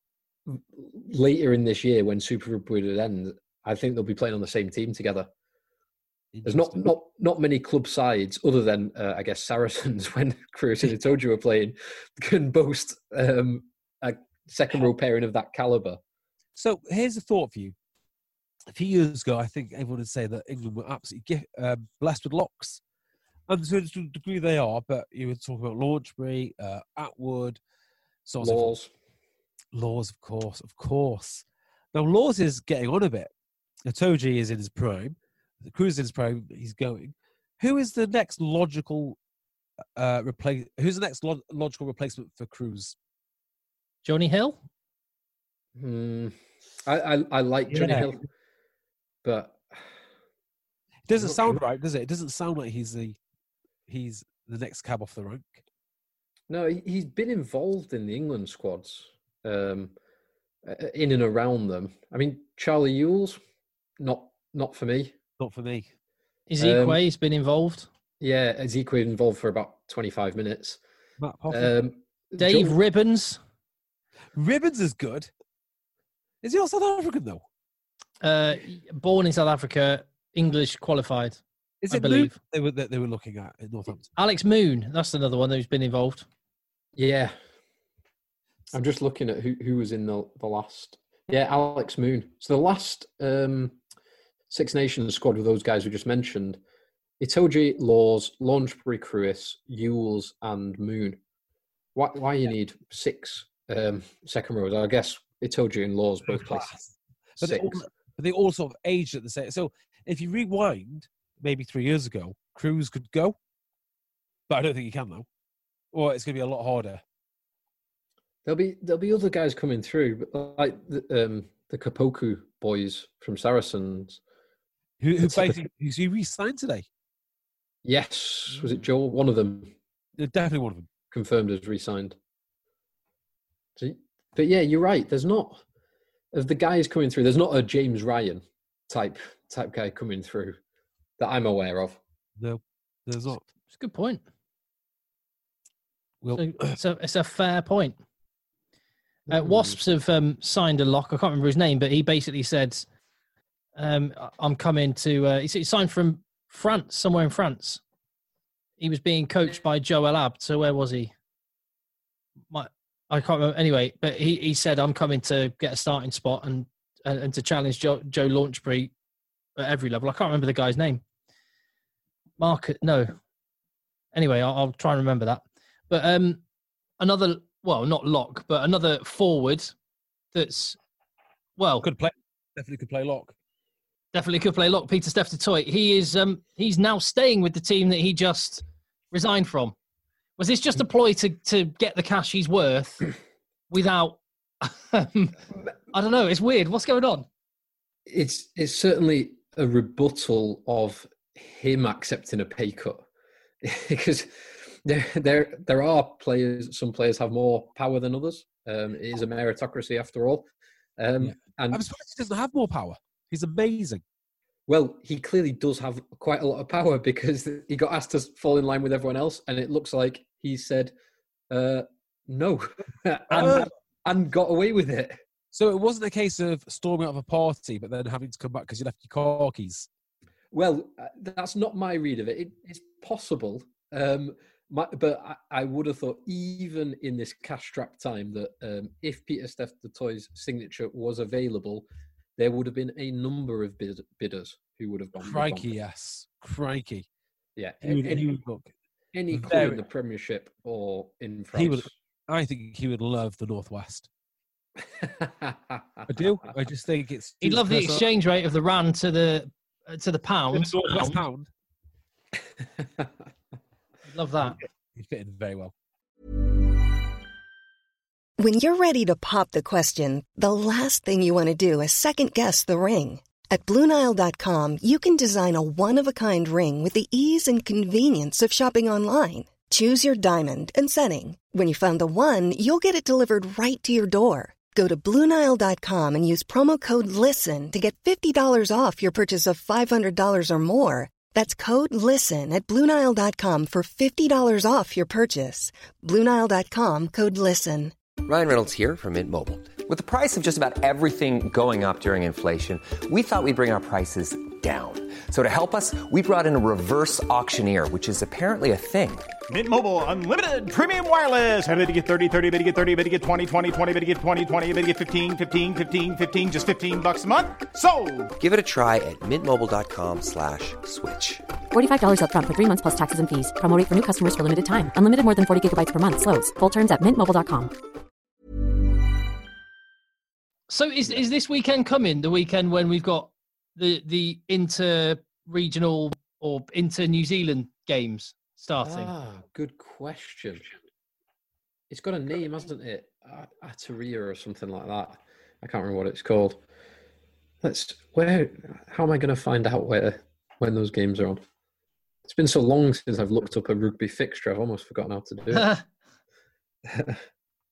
later in this year, when Super Rugby would end, I think they'll be playing on the same team together. There's not, not not many club sides other than, uh, I guess, Saracens, when Kruis and Itoje were playing, can boast um, a second row pairing of that calibre. So here's a thought for you. A few years ago, I think everyone would say that England were absolutely um, blessed with locks. And to a degree they are, but you were talking about Launchbury, uh, Atwood, sort Laws. Of, Laws, of course, of course. Now, Laws is getting on a bit. Itoje is in his prime. The Kruis is prime, he's going. Who is the next logical uh, replace? Who's the next lo- logical replacement for Cruz? Johnny Hill? Hmm. I, I I like Johnny Yeah. Hill, but It doesn't I'm not sound sure. right, does it? It doesn't sound like he's the he's the next cab off the rank. No, he, he's been involved in the England squads, um, uh, in and around them. I mean, Charlie Ewell's not not for me. Not for me. Ezekiel Um, has been involved. Yeah, Ezekiel involved for about twenty-five minutes. Matt Poffin. Um, Dave Joe- Ribbons. Ribbons is good. Is he also South African though? Uh, born in South Africa, English qualified. Is I it Moon believe. they were that they were looking at in Northampton? Alex Moon, that's another one who's been involved. Yeah, I'm just looking at who, who was in the the last. Yeah, Alex Moon. So the last um, Six Nations squad with those guys we just mentioned: Itoje, Laws, Launchbury, Cruis, Ewells, and Moon. Why? Why you need six um, second rows? I guess Itoje and Laws both play But they, six. all, but they all sort of aged at the same. So if you rewind, maybe three years ago, Cruz could go, but I don't think he can though. Or it's going to be a lot harder. There'll be there'll be other guys coming through, but like the, um, the Kapoku boys from Saracens. Who, who That's- basically who's he re-signed today? Yes, was it Joel? One of them Uh, Definitely one of them. confirmed as re-signed. So, but yeah, you're right. There's not of the guys coming through. There's not a James Ryan type type guy coming through that I'm aware of. No, there's not. It's a good point. Well, So it's, a, it's a fair point. Uh, Hmm. Wasps have um, signed a lock. I can't remember his name, but he basically said, um, "I'm coming to." Uh, he he signed from France, somewhere in France. He was being coached by Joel Abt. So where was he? My, I can't remember. Anyway, but he, he said, "I'm coming to get a starting spot and and, and to challenge Joe, Joe Launchbury at every level." I can't remember the guy's name. Mark, no. Anyway, I'll, I'll try and remember that. But um, another, well, not lock, but another forward that's, well, could play. Definitely could play lock. definitely could play lock. Peter Steph Toy. He is, um, he's now staying with the team that he just resigned from. Was this just a ploy to to get the cash he's worth without? Um, I don't know. It's weird. What's going on? It's it's certainly a rebuttal of him accepting a pay cut because there there there are players. Some players have more power than others. Um, it is a meritocracy after all. Um, Yeah. And I'm surprised he doesn't have more power. He's amazing. well, he clearly does have quite a lot of power because he got asked to fall in line with everyone else, and it looks like he said uh, no and, Oh. and got away with it. So it wasn't a case of storming out of a party, but then having to come back because you left your car keys. Well, uh, that's not my read of it. it it's possible, um, my, but I, I would have thought even in this cash-strapped time that um, if Peter Steph the Toy's signature was available, there would have been a number of bid, bidders who would have gone. Crikey, yes. Crikey. Yeah, He would, any, he would look. any club very- in the Premiership or in France. He would. I think he would love the Northwest. I do. I just think it's. He'd love the exchange rate of the rand to the uh, to the pound. The Northwest pound. Love that. He'd fit in very well. When you're ready to pop the question, the last thing you want to do is second-guess the ring. At Blue Nile dot com, you can design a one-of-a-kind ring with the ease and convenience of shopping online. Choose your diamond and setting. When you find the one, you'll get it delivered right to your door. Go to Blue Nile dot com and use promo code LISTEN to get fifty dollars off your purchase of five hundred dollars or more. That's code LISTEN at Blue Nile dot com for fifty dollars off your purchase. Blue Nile dot com, code LISTEN. Ryan Reynolds here from Mint Mobile. With the price of just about everything going up during inflation, we thought we'd bring our prices down. So to help us, we brought in a reverse auctioneer, which is apparently a thing. Mint Mobile Unlimited Premium Wireless. How to get thirty, thirty, how to get thirty, how to get twenty, twenty, twenty, how to get twenty, twenty, how to get fifteen, fifteen, fifteen, fifteen, just fifteen bucks a month? Sold! Give it a try at mintmobile.com slash switch. forty-five dollars up front for three months plus taxes and fees. Promo rate for new customers for limited time. Unlimited more than forty gigabytes per month. Slows full terms at mint mobile dot com. So is is this weekend coming? The weekend when we've got the the inter-regional or Inter New Zealand games starting? Ah, good question. It's got a name, hasn't it? Ataria or something like that. I can't remember what it's called. Let's. Where? How am I going to find out where when those games are on? It's been so long since I've looked up a rugby fixture. I've almost forgotten how to do it.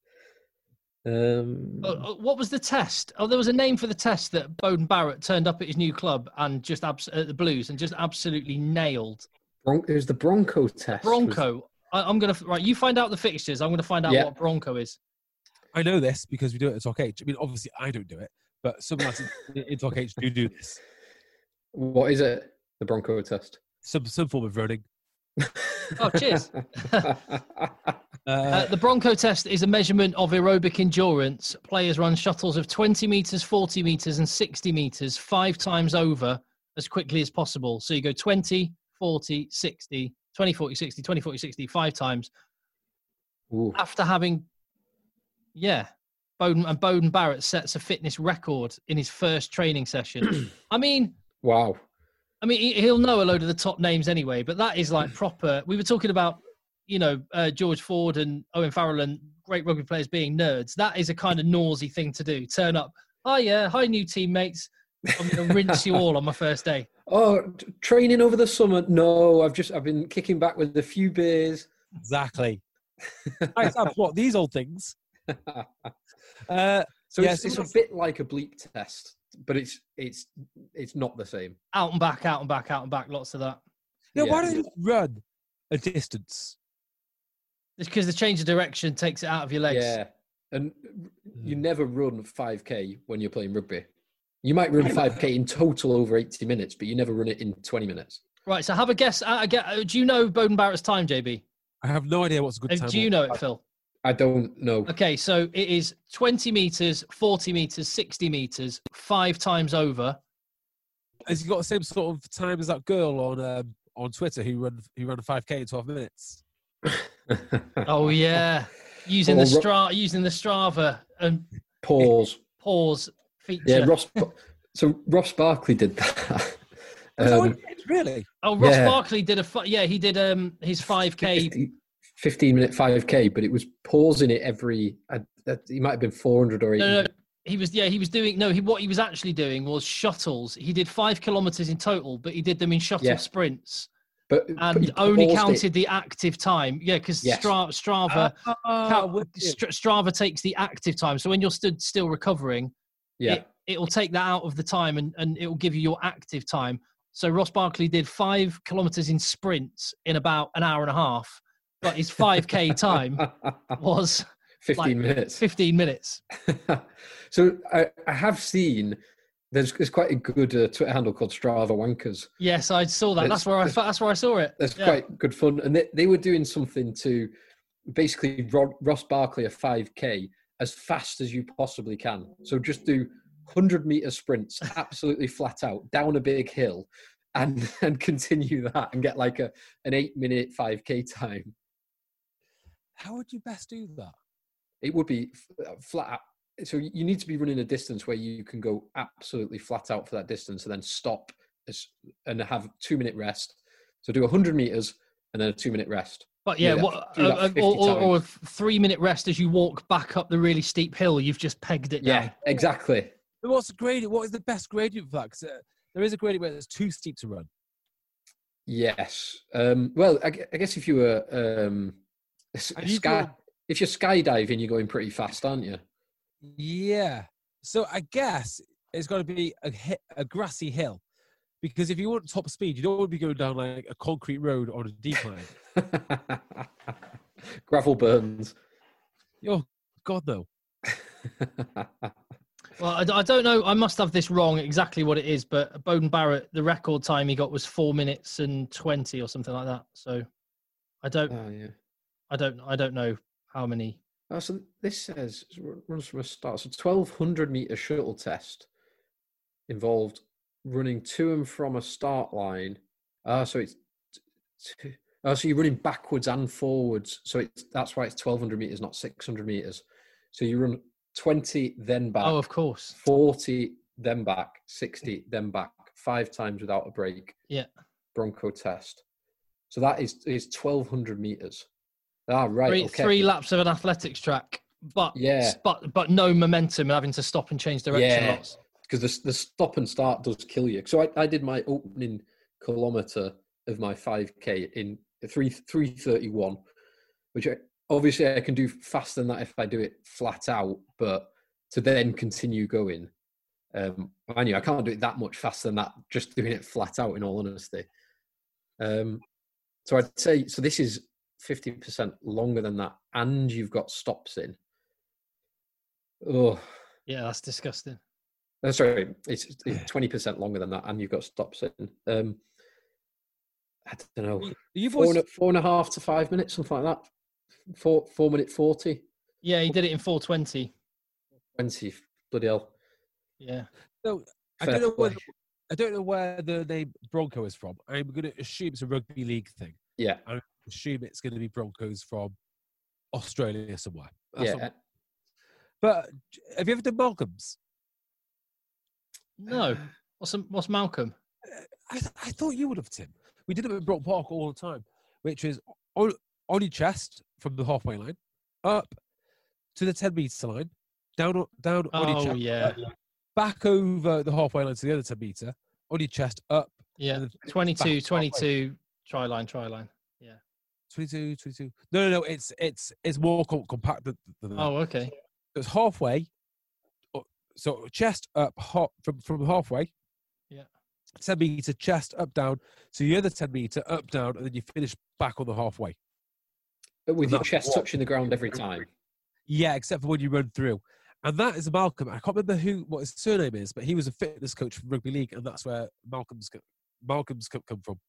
um, oh, what was the test? Oh, there was a name for the test that Bowden Barrett turned up at his new club and just abs- at the Blues and just absolutely nailed. Bron- it was the Bronco test. Bronco. Was... I, I'm gonna right. You find out the fixtures. I'm gonna find out yeah. what Bronco is. I know this because we do it at Talk H. I mean, obviously I don't do it, but some lads in, in Talk H do do this. What is it? The Bronco test. Some some form of running. Oh, cheers. Uh, uh, the Bronco test is a measurement of aerobic endurance. Players run shuttles of twenty meters, forty meters, and sixty meters five times over as quickly as possible. So you go twenty, forty, sixty, twenty, forty, sixty, twenty, forty, sixty, five times. Ooh. After having, yeah, Bowden and Bowden Barrett sets a fitness record in his first training session. I mean, wow. I mean, he'll know a load of the top names anyway, but that is like proper. We were talking about, you know, uh, George Ford and Owen Farrell and great rugby players being nerds. That is a kind of nosy thing to do. Turn up. Oh, yeah. Hi, new teammates. I'm going to rinse you all on my first day. Oh, t- training over the summer? No, I've just, I've been kicking back with a few beers. Exactly. I have what, these old things? Uh, so yeah, it's, it's a bit like a bleep test, but it's it's it's not the same. Out and back, out and back, out and back. Lots of that. Yeah, Yeah. why don't you run a distance? It's because the change of direction takes it out of your legs. Yeah, and you never run five K when you're playing rugby. You might run five K in total over eighty minutes, but you never run it in twenty minutes. Right. So have a guess. Uh, get, uh, do you know Bowden Barrett's time, J B? I have no idea what's a good Uh, time. Do you know it, Phil? I don't know. Okay, so it is twenty meters, forty meters, sixty meters, five times over. Has he got the same sort of time as that girl on um, on Twitter who run who ran a five K in twelve minutes? Oh yeah, using Or the Ro- Stra, using the Strava and Pause. pause feature. Yeah, Ross. So Ross Barkley did that. Was that what Um, he did? Really? Oh, Ross yeah. Barkley did a fi- yeah, he did um his five K. fifty fifteen minute five K, but it was pausing it every. I, that, he might have been four hundred or eight No, hundred. no, he was yeah, he was doing no. He what he was actually doing was shuttles. He did five kilometers in total, but he did them in shuttle Yeah. sprints But, but and he only paused counted it. the active time. Yeah, because Yes. Stra- Strava. Ah, Count- with you. Stra- Strava takes the active time. So when you're stood still recovering, Yeah. it, it'll take that out of the time and, and it will give you your active time. So Ross Barkley did five kilometers in sprints in about an hour and a half, but his five K time was fifteen like minutes. fifteen minutes. So I, I have seen there's, there's quite a good uh, Twitter handle called Strava Wankers. Yes, I saw that. There's- That's where I fa- that's where I saw it. That's Yeah. quite good fun. And they, they were doing something to basically Ro- Ross Barkley a five K as fast as you possibly can. So just do one hundred meter sprints absolutely flat out down a big hill and and continue that and get like a an eight minute five K time. How would you best do that? It would be f- flat out. So you need to be running a distance where you can go absolutely flat out for that distance and then stop as, and have two minute rest. So do one hundred meters and then a two minute rest. But yeah, Yeah, what, do that uh, uh, fifty or, or, or a times. three minute rest as you walk back up the really steep hill. You've just pegged it Yeah, down. exactly. But what's the gradient? What is the best gradient for that? 'Cause, uh, there is a gradient where it's too steep to run. Yes. Um, well, I, gu- I guess if you were um, s- And you sky, go- if you're skydiving, you're going pretty fast, aren't you? Yeah. So I guess it's got to be a, hi- a grassy hill. Because if you want top speed, you don't want to be going down like a concrete road on a decline. Gravel burns. Oh, God, no. Well, I, I don't know. I must have this wrong exactly what it is, but Bowden Barrett, the record time he got was four minutes and twenty or something like that. So I don't, Oh yeah. I don't, I don't know how many. Oh, so this says runs from a start. So twelve hundred meter shuttle test involved running to and from a start line. Ah, so it's t- t- oh, so you're running backwards and forwards. So it's that's why it's twelve hundred meters, not six hundred meters. So you run twenty, then back. Oh, of course. forty, then back, sixty, then back, five times without a break. Yeah. Bronco test. So that is is twelve hundred meters. Ah, right. Three, okay. three laps of an athletics track, but yeah, but but no momentum, having to stop and change direction yeah. lots. Because the the stop and start does kill you. So I, I did my opening kilometer of my five K in three three thirty one, which I, obviously I can do faster than that if I do it flat out. But to then continue going, um, I knew I can't do it that much faster than that. Just doing it flat out, in all honesty. Um, so I'd say so. This is fifty percent longer than that, and you've got stops in. Oh, yeah, that's disgusting. Oh, sorry, it's, it's twenty percent longer than that, and you've got stops in. Um, I don't know, You've four, always... and, four and a half to five minutes, something like that. Four, four minute forty. Yeah, he did it in four twenty. Twenty, bloody hell. Yeah. So I Fair don't know play. where I don't know where the name Bronco is from. I'm going to assume it's a rugby league thing. Yeah, I assume it's going to be Broncos from Australia somewhere. That's yeah. what- But have you ever done Malcolm's? No. What's what's Malcolm? I, I thought you would have, Tim. We did it at Brock Park all the time, which is on, on your chest from the halfway line, up to the ten metre line, down down on your Oh chest, yeah, back over the halfway line to the other ten metre, on your chest, up. yeah. and then twenty-two, back halfway. twenty-two. Try line, try line. Yeah. twenty-two, twenty-two. No, no, no. It's it's it's more com- compact than, than that. Oh, okay. It's halfway. So chest up, hop from from halfway. Yeah. ten metre chest up down to the other ten metre up down, and then you finish back on the halfway. But with And your that's chest what- touching the ground every time. Yeah, except for when you run through. And that is Malcolm. I can't remember who what his surname is, but he was a fitness coach from rugby league, and that's where Malcolm's co- Malcolm's come come from.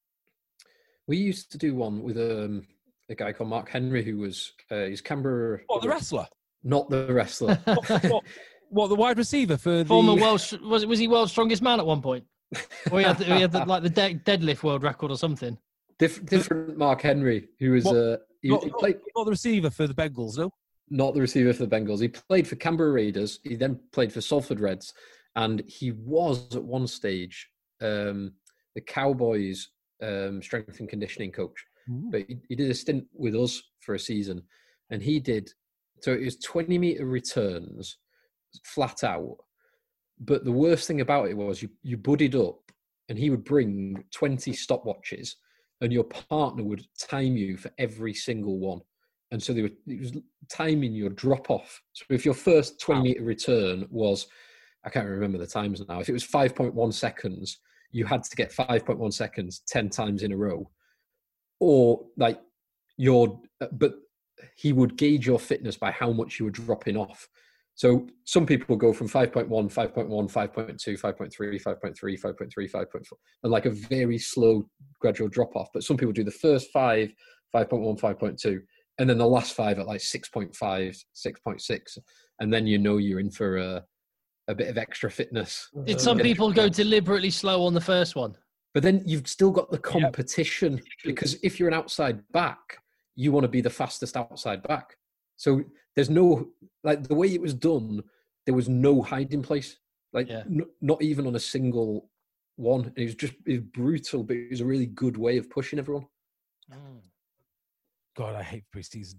We used to do one with um, a guy called Mark Henry, who was uh, he's Canberra. What, the wrestler? Not the wrestler. what, what, what, the wide receiver for the Former world was was he world's strongest man at one point? Or he had, he had the, like the de- deadlift world record or something. Dif- different Mark Henry, who was What- uh, he, not, he not- played not the receiver for the Bengals, no? not the receiver for the Bengals. He played for Canberra Raiders. He then played for Salford Reds, and he was at one stage um, the Cowboys' um, strength and conditioning coach. Ooh. But he, he did a stint with us for a season, and he did so it was twenty meter returns flat out. But the worst thing about it was you you buddied up, and he would bring twenty stopwatches, and your partner would time you for every single one. And so they were, it was timing your drop off. So if your first twenty meter return was, I can't remember the times now, if it was five point one seconds, you had to get five point one seconds ten times in a row. Or like your, but he would gauge your fitness by how much you were dropping off. So some people will go from five point one, five point one, five point two, five point three, five point three, five point three, five point four, and like a very slow gradual drop off. But some people do the first five, five point one, five point two, and then the last five at like six point five, six point six. And then you know you're in for a, a bit of extra fitness. Did some people go deliberately slow on the first one? But then you've still got the competition, yep. Because if you're an outside back, you want to be the fastest outside back. So there's no, like the way it was done, there was no hiding place. Like yeah. n- not even on a single one. It was just it was brutal, but it was a really good way of pushing everyone. Mm. God, I hate preseason.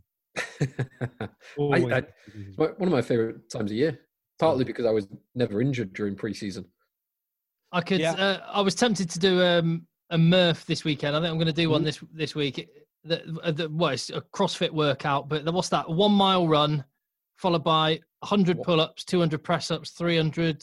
I, I, it's one of my favorite times of year, partly because I was never injured during preseason. I could. Yeah. Uh, I was tempted to do um, a Murph this weekend. I think I'm going to do one this this week. The, the, well, it's a CrossFit workout, but what's that? One mile run, followed by one hundred pull-ups, two hundred press-ups, three hundred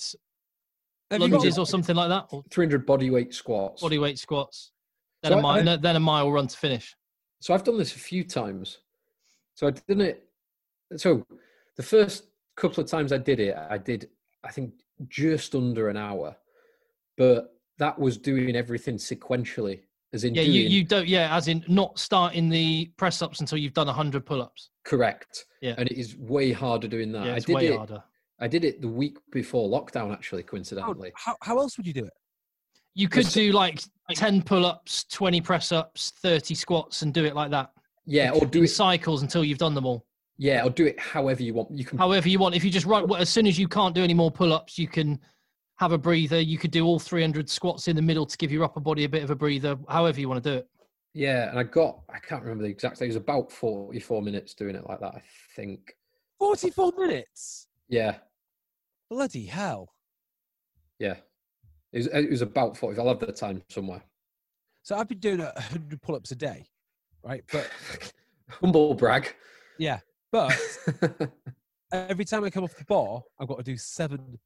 lunges, or something like that. Or three hundred body weight squats. Body weight squats. Then So a mile. I- then a mile run to finish. So I've done this a few times. So I did it. So the first couple of times I did it, I did, I think, just under an hour. But that was doing everything sequentially, as in Yeah, doing... you, you don't. Yeah, as in not starting the press ups until you've done a hundred pull ups. Correct. Yeah, and it is way harder doing that. yeah, it's I did way it, harder. I did it the week before lockdown, actually, coincidentally. How, how else would you do it? You could Just- do like ten pull ups, twenty press ups, thirty squats, and do it like that. Yeah, or do in it. cycles until you've done them all. Yeah, or do it however you want. You can. However you want. If you just write, well, as soon as you can't do any more pull ups, you can have a breather. You could do all three hundred squats in the middle to give your upper body a bit of a breather, however you want to do it. Yeah, and I got, I can't remember the exact, it was about forty-four minutes doing it like that, I think. forty-four minutes? Yeah. Bloody hell. Yeah. It was, it was about forty. I'll have the time somewhere. So I've been doing one hundred pull-ups a day, right? But humble brag. Yeah, but every time I come off the bar, I've got to do seven,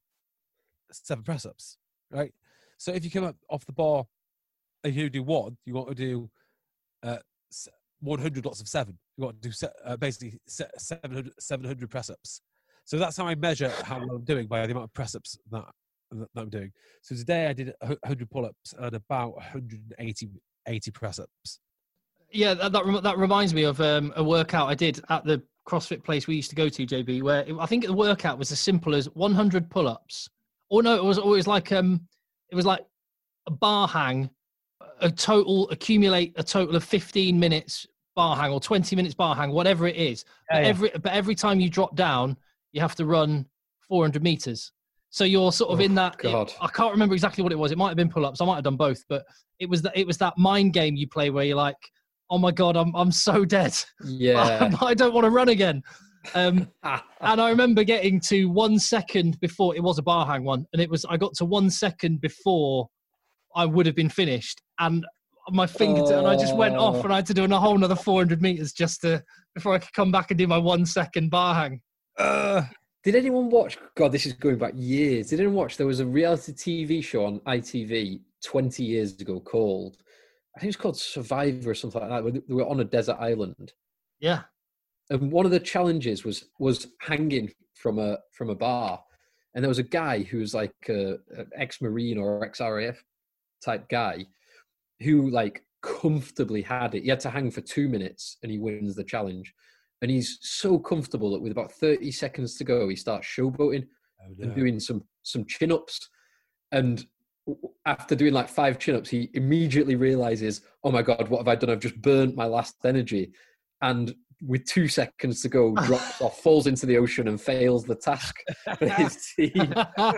seven press-ups, right? So if you come up off the bar, if you do one, you got to do uh, one hundred lots of seven. You got to do se- uh, basically seven hundred, seven hundred press-ups. So that's how I measure how well I'm doing, by the amount of press-ups that, that I'm doing. So today I did one hundred pull-ups and about one hundred eighty, eighty press-ups. Yeah, that that, that reminds me of um, a workout I did at the CrossFit place we used to go to, J B, where it, I think the workout was as simple as one hundred pull-ups. Or no, it was always like um, it was like a bar hang, a total accumulate a total of fifteen minutes bar hang or twenty minutes bar hang, whatever it is. Yeah, but yeah. every but every time you drop down, you have to run four hundred meters. So you're sort of Oh, in that. God. It, I can't remember exactly what it was. It might have been pull-ups. I might have done both, but it was that it was that mind game you play where you're like, oh my God, I'm I'm so dead. Yeah. I don't want to run again. Um, and I remember getting to one second before it was a bar hang one, and it was I got to one second before I would have been finished, and my fingers and I just went off, and I had to do a whole another four hundred meters just to before I could come back and do my one second bar hang. Uh, Did anyone watch, God, this is going back years. Did anyone watch, there was a reality T V show on I T V twenty years ago called, I think it was called Survivor or something like that, where they were on a desert island. Yeah. And one of the challenges was was hanging from a from a bar. And there was a guy who was like a, an ex-Marine or ex-R A F type guy who like comfortably had it. He had to hang for two minutes and he wins the challenge. And he's so comfortable that with about thirty seconds to go, he starts showboating oh, no. and doing some some chin-ups. And after doing like five chin-ups, he immediately realizes, oh my God, what have I done? I've just burnt my last energy. And with two seconds to go, drops off, falls into the ocean and fails the task for his team.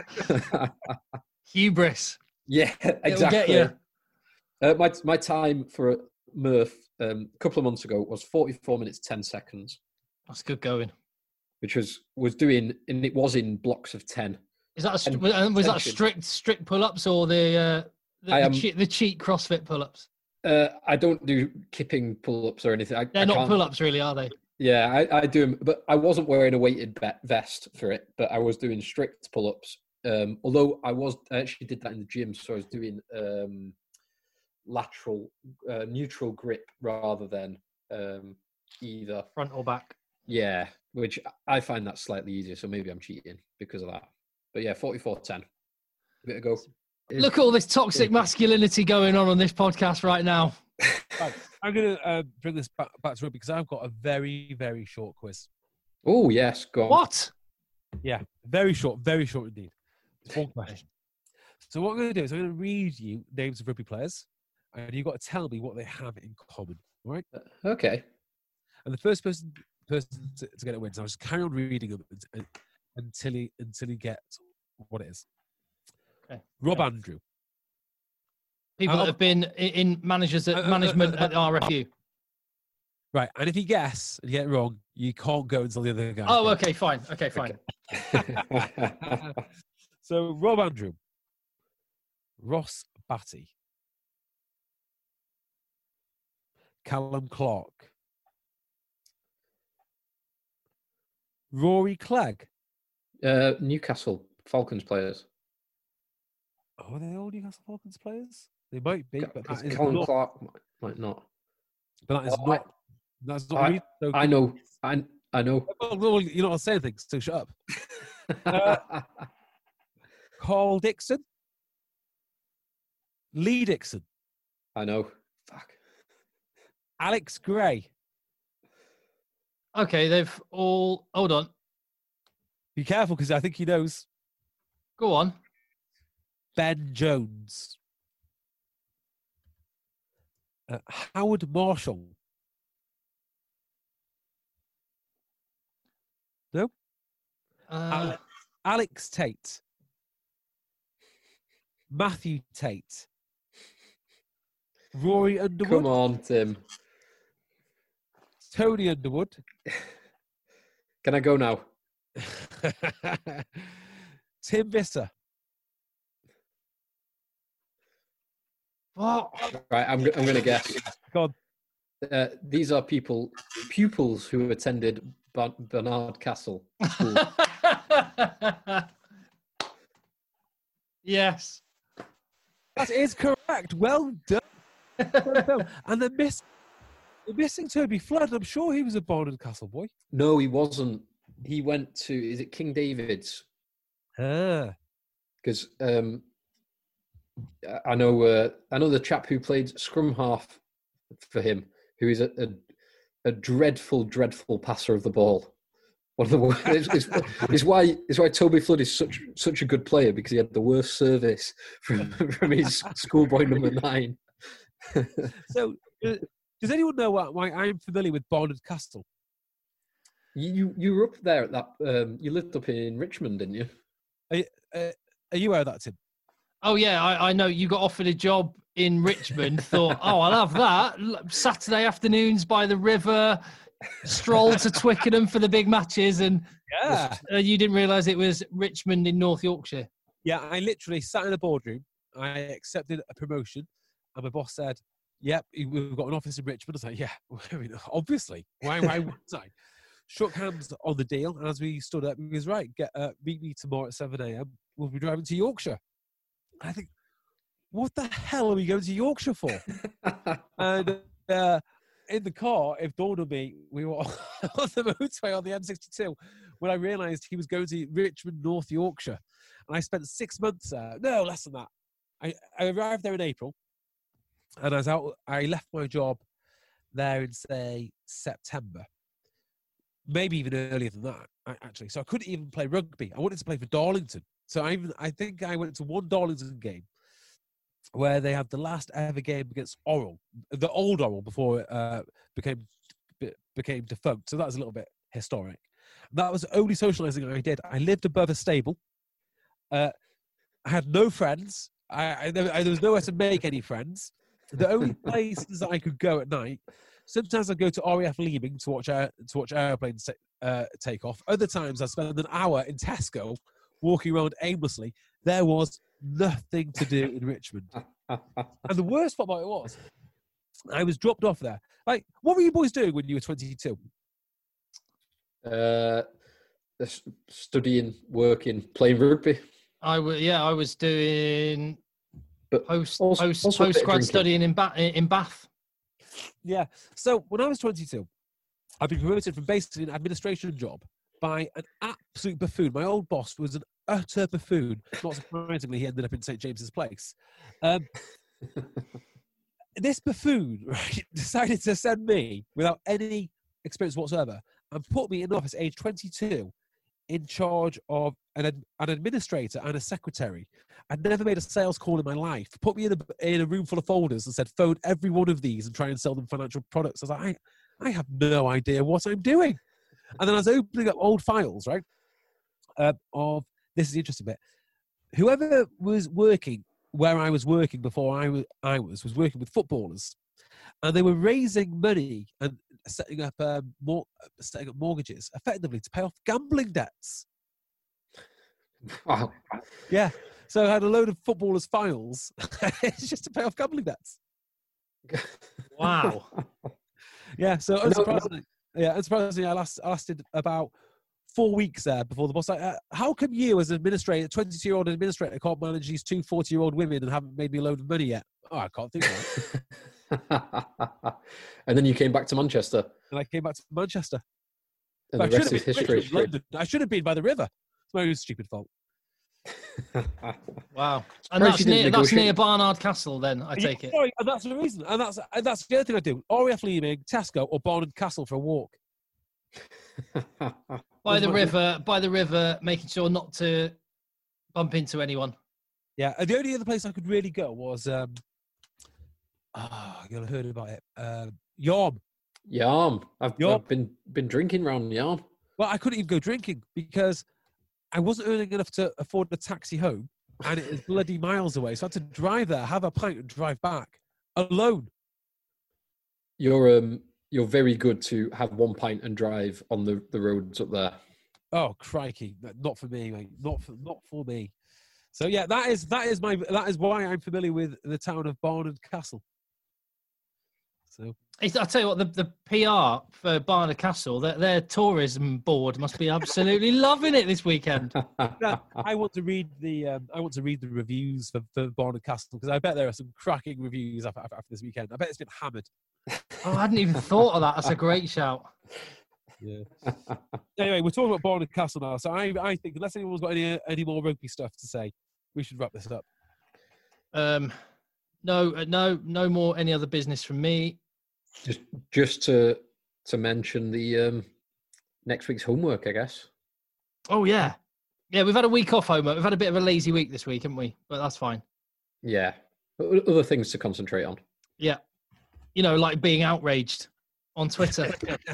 Hubris. Yeah, It'll exactly. get you. Uh, my, my time for a Murph um, a couple of months ago was forty-four minutes, ten seconds. That's good going. Which was, was doing, and it was in blocks of ten. Is that a, And was, was that tension. strict strict pull-ups or the uh, the, I the, am- cheat, the cheat CrossFit pull-ups? Uh, I don't do kipping pull-ups or anything. I, They're I not can't- pull-ups, really, are they? Yeah, I, I do them, but I wasn't wearing a weighted be- vest for it, but I was doing strict pull-ups. Um, although I was, I actually did that in the gym, so I was doing um, lateral, uh, neutral grip rather than um, either. Front or back? Yeah, which I find that slightly easier, so maybe I'm cheating because of that. But yeah, forty-four ten. A bit ago. Look at all this toxic masculinity going on on this podcast right now. Right, I'm going to uh, bring this back, back to rugby because I've got a very, very short quiz. Oh, yes, go on. What? Yeah, very short, very short indeed. It's one question. So what I'm going to do is I'm going to read you names of rugby players, and you've got to tell me what they have in common. All right? Okay. And the first person person to, to get it wins. I'll just carry on reading them until, until he until he gets what it is. Okay. Rob Yeah. Andrew. People Uh, that have been i- in managers at uh, uh, management uh, uh, at R F U. Right, and if you guess and you get it wrong, you can't go until the other guy. Oh, goes. okay, fine. Okay, fine. So Rob Andrew, Ross Batty, Callum Clark, Rory Clegg. uh, Newcastle Falcons players. Oh, are they all Newcastle Falcons players? They might be, but that is Callum not. Clark might, might not. But that is Oh, not. That's not. I- really- so- I know. I I know. Well, well, you're not saying things, so shut up. Uh, Carl Dixon, Lee Dixon, I know. Fuck. Alex Gray. Okay, they've all. Hold on. Be careful because I think he knows. Go on. Ben Jones, uh, Howard Marshall. No. Uh, Ale- Alex Tate, Matthew Tate, Rory Underwood. Come on, Tim. Tony Underwood. Can I go now? Tim Visser. What? Right, I'm, I'm going to guess. Go on. Uh, these are people, pupils who attended Bar- Bernard Castle School. Yes. That is correct. Well done. Well done. And the miss, the missing Toby Flood. I'm sure he was a Barnard Castle boy. No, he wasn't. He went to, is it King David's? Ah. Because um, I know uh, I know the chap who played scrum half for him, who is a, a, a dreadful, dreadful passer of the ball. One of the worst. It's, it's why it's why Toby Flood is such such a good player, because he had the worst service from from his schoolboy number nine. So, uh, does anyone know why, why I'm familiar with Barnard Castle? You you were up there at that. Um, you lived up in Richmond, didn't you? Are, you- uh, are you aware of that, Tim? Oh yeah, I, I know. You got offered a job in Richmond. Thought, oh, I'll have that. L- Saturday afternoons by the river, stroll to Twickenham for the big matches, and Yeah. uh, you didn't realise it was Richmond in North Yorkshire. Yeah, I literally sat in a boardroom. I accepted a promotion, and my boss said, "Yep, we've got an office in Richmond." I was like, "Yeah, I mean, obviously. Why? Why wouldn't I?" Shook hands on the deal, and as we stood up, he was right. Get uh, meet me tomorrow at seven a.m. We'll be driving to Yorkshire. I think, what the hell are we going to Yorkshire for? And uh, in the car, it dawned on me, we were on the motorway on the M sixty-two when I realised he was going to Richmond, North Yorkshire. And I spent six months there. No, less than that. I, I arrived there in April, and I was out. I left my job there in, say, September. Maybe even earlier than that, actually. So I couldn't even play rugby. I wanted to play for Darlington. So I, even, I think I went to one Darlington game where they had the last ever game against Orrell, the old Orrell, before it uh, became became defunct. So that was a little bit historic. That was the only socialising I did. I lived above a stable. Uh, I had no friends. I, I, I there was nowhere to make any friends. The only places that I could go at night. Sometimes I go to R A F Leeming to watch air, to watch airplanes uh, take off. Other times I spend an hour in Tesco walking around aimlessly. There was nothing to do in Richmond. And the worst part about it was, I was dropped off there. Like, what were you boys doing when you were twenty-two? Uh, studying, working, playing rugby. I was yeah, I was doing But post also- post also a bit post of grad drinking. studying in Bath in Bath. Yeah. So when I was twenty-two, I'd been promoted from basically an administration job by an absolute buffoon. My old boss was an utter buffoon. Not surprisingly, he ended up in Saint James's Place. Um, this buffoon, right, decided to send me without any experience whatsoever and put me in office age twenty-two in charge of an, ad- an administrator and a secretary. I'd never made a sales call in my life. Put me in a, in a room full of folders and said, phone every one of these and try and sell them financial products. I was like, I, I have no idea what I'm doing. And then I was opening up old files, right, uh, of, this is the interesting bit, whoever was working where I was working before I was, I was, was working with footballers. And they were raising money and setting up, um, mor- setting up mortgages, effectively, to pay off gambling debts. Wow. Yeah. So I had a load of footballers' files. It's just to pay off gambling debts. Wow. Yeah. So No, no. unsurprisingly, yeah, unsurprisingly, I, last, I lasted about four weeks there before the boss. Like, uh, how come you, as an administrator, twenty-two-year-old administrator, can't manage these two forty-year-old women and haven't made me a load of money yet? Oh, I can't think of that. And then you came back to Manchester. And I came back to Manchester. And But the I rest should is have been history. Richmond, London. I should have been by the river. It's my own stupid fault. Wow. And Surprised that's you didn't near that's negotiate. near Barnard Castle then, I take it. Sorry, and that's the reason. And that's and that's the other thing I do. R A F Leeming, Tesco, or Barnard Castle for a walk. By the river, by the river, making sure not to bump into anyone. Yeah, and the only other place I could really go was, um, oh, you'll have heard about it, um, Yarm. Yarm. I've, Yarm. I've been been drinking round Yarm. Well, I couldn't even go drinking because I wasn't earning enough to afford a taxi home. and it is bloody miles away. So I had to drive there, have a pint, and drive back alone. You're um you're very good to have one pint and drive on the, the roads up there. Oh crikey, not for me, mate. Not for not for me. So yeah, that is that is my that is why I'm familiar with the town of Barnard Castle. So It's, I'll tell you what, the, the P R for Barnard Castle, their, their tourism board must be absolutely loving it this weekend. yeah, I want to read the um, I want to read the reviews for, for Barnard Castle, because I bet there are some cracking reviews after, after this weekend. I bet it's been hammered. Oh, I hadn't even thought of that. That's a great shout. Yeah. Anyway, we're talking about Barnard Castle now, so I I think unless anyone's got any any more rugby stuff to say, we should wrap this up. Um, no, uh, no, no more any other business from me. Just just to to mention the um, next week's homework, I guess. Oh yeah, yeah. We've had a week off homework. We've had a bit of a lazy week this week, haven't we? But that's fine. Yeah, other things to concentrate on. Yeah, you know, like being outraged on Twitter.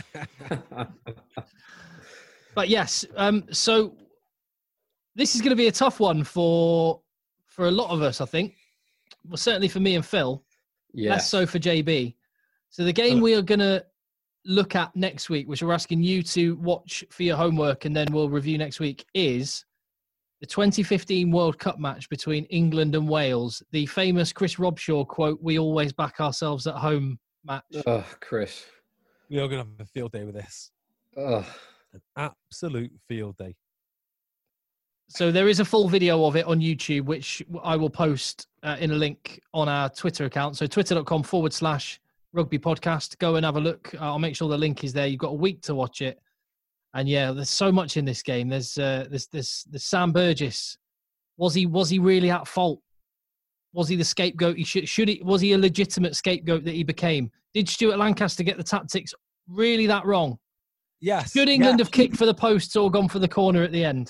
But yes, um, so this is going to be a tough one for for a lot of us, I think. Well, certainly for me and Phil. Yeah. Less so for J B. So the game we are going to look at next week, which we're asking you to watch for your homework and then we'll review next week, is the twenty fifteen World Cup match between England and Wales. The famous Chris Robshaw quote, "We always back ourselves at home" match. Oh, Chris. We are going to have a field day with this. Oh. An absolute field day. So there is a full video of it on YouTube, which I will post uh, in a link on our Twitter account. So twitter.com forward slash rugby podcast. Go and have a look. Uh, I'll make sure the link is there. You've got a week to watch it. And yeah, there's so much in this game. There's uh, there's, there's, there's Sam Burgess. Was he was he really at fault? Was he the scapegoat? He should, should he, was he a legitimate scapegoat that he became? Did Stuart Lancaster get the tactics really that wrong? Yes. Should England yeah. have kicked for the posts or gone for the corner at the end?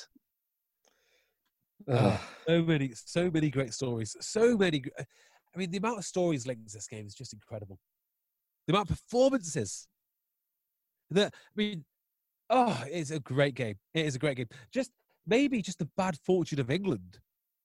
Oh, so many, so many great stories. So many. I mean, the amount of stories linked to this game is just incredible. The amount of performances. The, I mean, oh, it's a great game. It is a great game. Just maybe just the bad fortune of England.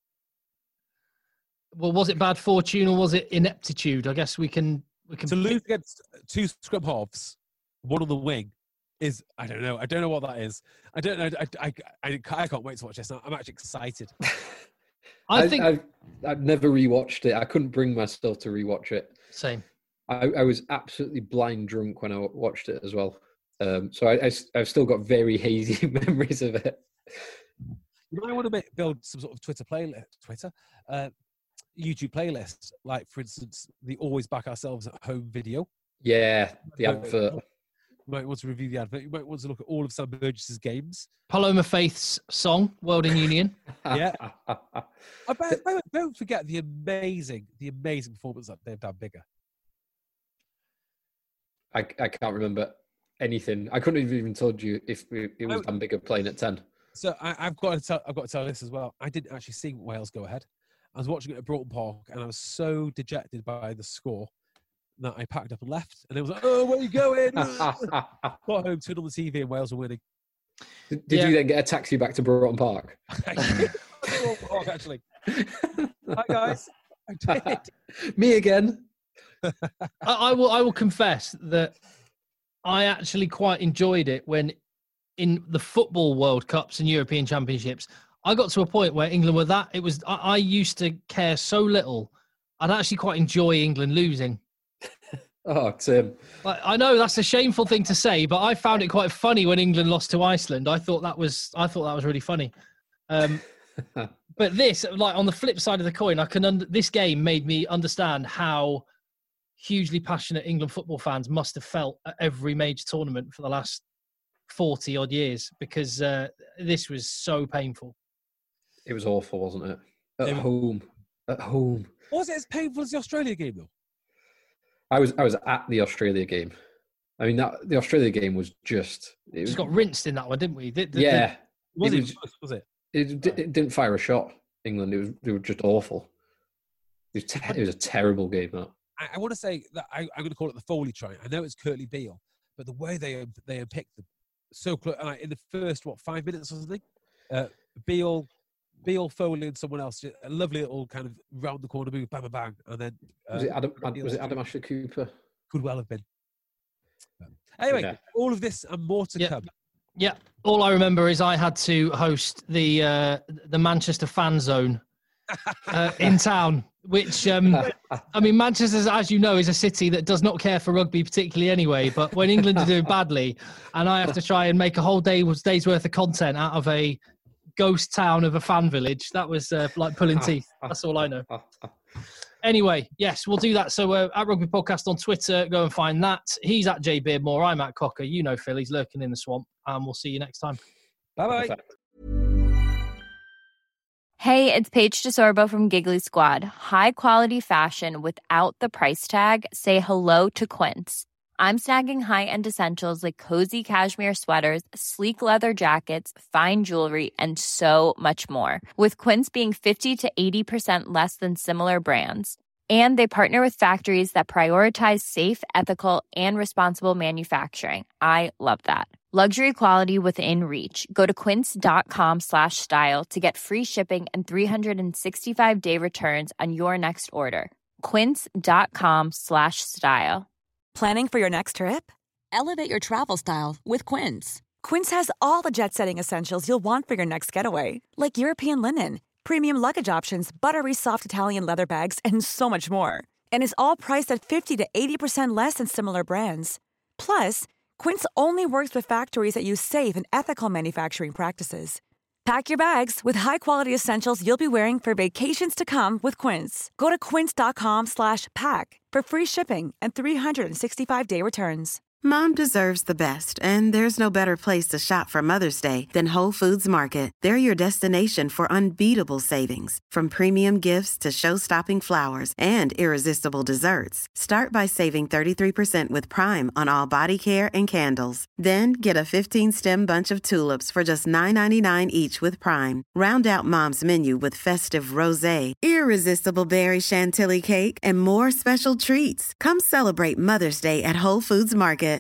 Well, was it bad fortune or was it ineptitude? I guess we can we can to lose against two scrum halves, one on the wing. Is I don't know. I don't know what that is. I don't know. I I, I, I can't wait to watch this. I'm actually excited. I think I've, I've never rewatched it. I couldn't bring myself to rewatch it. Same. I, I was absolutely blind drunk when I watched it as well. Um, so I, I, I've still got very hazy memories of it. You might want to make, build some sort of Twitter playlist, Twitter, uh, YouTube playlist. Like, for instance, the "Always Back Ourselves at Home" video. Yeah, the advert. You might want to review the advert. You might want to look at all of Sam Burgess's games. Paloma Faith's song, World in Union. Yeah. I bet, don't forget the amazing, the amazing performance that they've done bigger. I, I can't remember anything. I couldn't have even told you if it, it was Dan Bigger playing at ten. So I, I've got to tell, I've got to tell this as well. I didn't actually see Wales go ahead. I was watching it at Broughton Park, and I was so dejected by the score that I packed up and left. And it was like, "Oh, where are you going?" Got home, turned on the T V, and Wales were winning. Did, did yeah. you then get a taxi back to Broughton Park? Broughton Park, actually. Hi guys. I did. Me again. I, I will. I will confess that I actually quite enjoyed it when, in the football World Cups and European Championships, I got to a point where England were that. It was. I, I used to care so little. I'd actually quite enjoy England losing. Oh, Tim. Like, I know that's a shameful thing to say, but I found it quite funny when England lost to Iceland. I thought that was. I thought that was really funny. Um, but this, like on the flip side of the coin, I can. Un- this game made me understand how hugely passionate England football fans must have felt at every major tournament for the last forty odd years, because uh, this was so painful. It was awful, wasn't it? At it home. At home. Was it as painful as the Australia game, though? I was I was at the Australia game. I mean, that the Australia game was just... It was, just got rinsed in that one, didn't we? The, the, yeah. The, was, it it, was, was, was it? It, it didn't fire a shot, England. It was, they were just awful. It was, te- it was a terrible game, that. I, I want to say that I, I'm going to call it the Foley try. I know it's Curtly Beale, but the way they they unpicked them so close, like in the first what five minutes or something, uh, Beale Beale, Foley, and someone else. A lovely little kind of round the corner move, bang, bang, bang, and then uh, was it Adam? Was it Adam Ashley Cooper? Could well have been. Anyway, yeah. all of this and more to yep. come. Yeah, all I remember is I had to host the uh, the Manchester fan zone uh, in town, which um, I mean, Manchester, as you know, is a city that does not care for rugby particularly anyway. But when England are doing badly, and I have to try and make a whole day day's worth of content out of a ghost town of a fan village, that was uh, like pulling teeth. That's all I know. Anyway, yes, we'll do that. So uh, at Rugby Podcast on Twitter, go and find that. He's at J Beardmore. I'm at Cocker. You know Phil. He's lurking in the swamp. And we'll see you next time. Bye-bye. Hey, it's Paige DeSorbo from Giggly Squad. High quality fashion without the price tag. Say hello to Quince. I'm snagging high-end essentials like cozy cashmere sweaters, sleek leather jackets, fine jewelry, and so much more. With Quince being fifty to eighty percent less than similar brands. And they partner with factories that prioritize safe, ethical, and responsible manufacturing. I love that. Luxury quality within reach. Go to quince.com slash style to get free shipping and three sixty-five day returns on your next order. Quince.com slash style. Planning for your next trip? Elevate your travel style with Quince. Quince has all the jet-setting essentials you'll want for your next getaway, like European linen, premium luggage options, buttery soft Italian leather bags, and so much more. And is all priced at fifty to eighty percent less than similar brands. Plus, Quince only works with factories that use safe and ethical manufacturing practices. Pack your bags with high-quality essentials you'll be wearing for vacations to come with Quince. Go to quince.com slash pack for free shipping and three sixty-five day returns. Mom deserves the best, and there's no better place to shop for Mother's Day than Whole Foods Market. They're your destination for unbeatable savings, from premium gifts to show-stopping flowers and irresistible desserts. Start by saving thirty-three percent with Prime on all body care and candles. Then get a fifteen-stem bunch of tulips for just nine ninety-nine each with Prime. Round out Mom's menu with festive rosé, irresistible berry chantilly cake, and more special treats. Come celebrate Mother's Day at Whole Foods Market.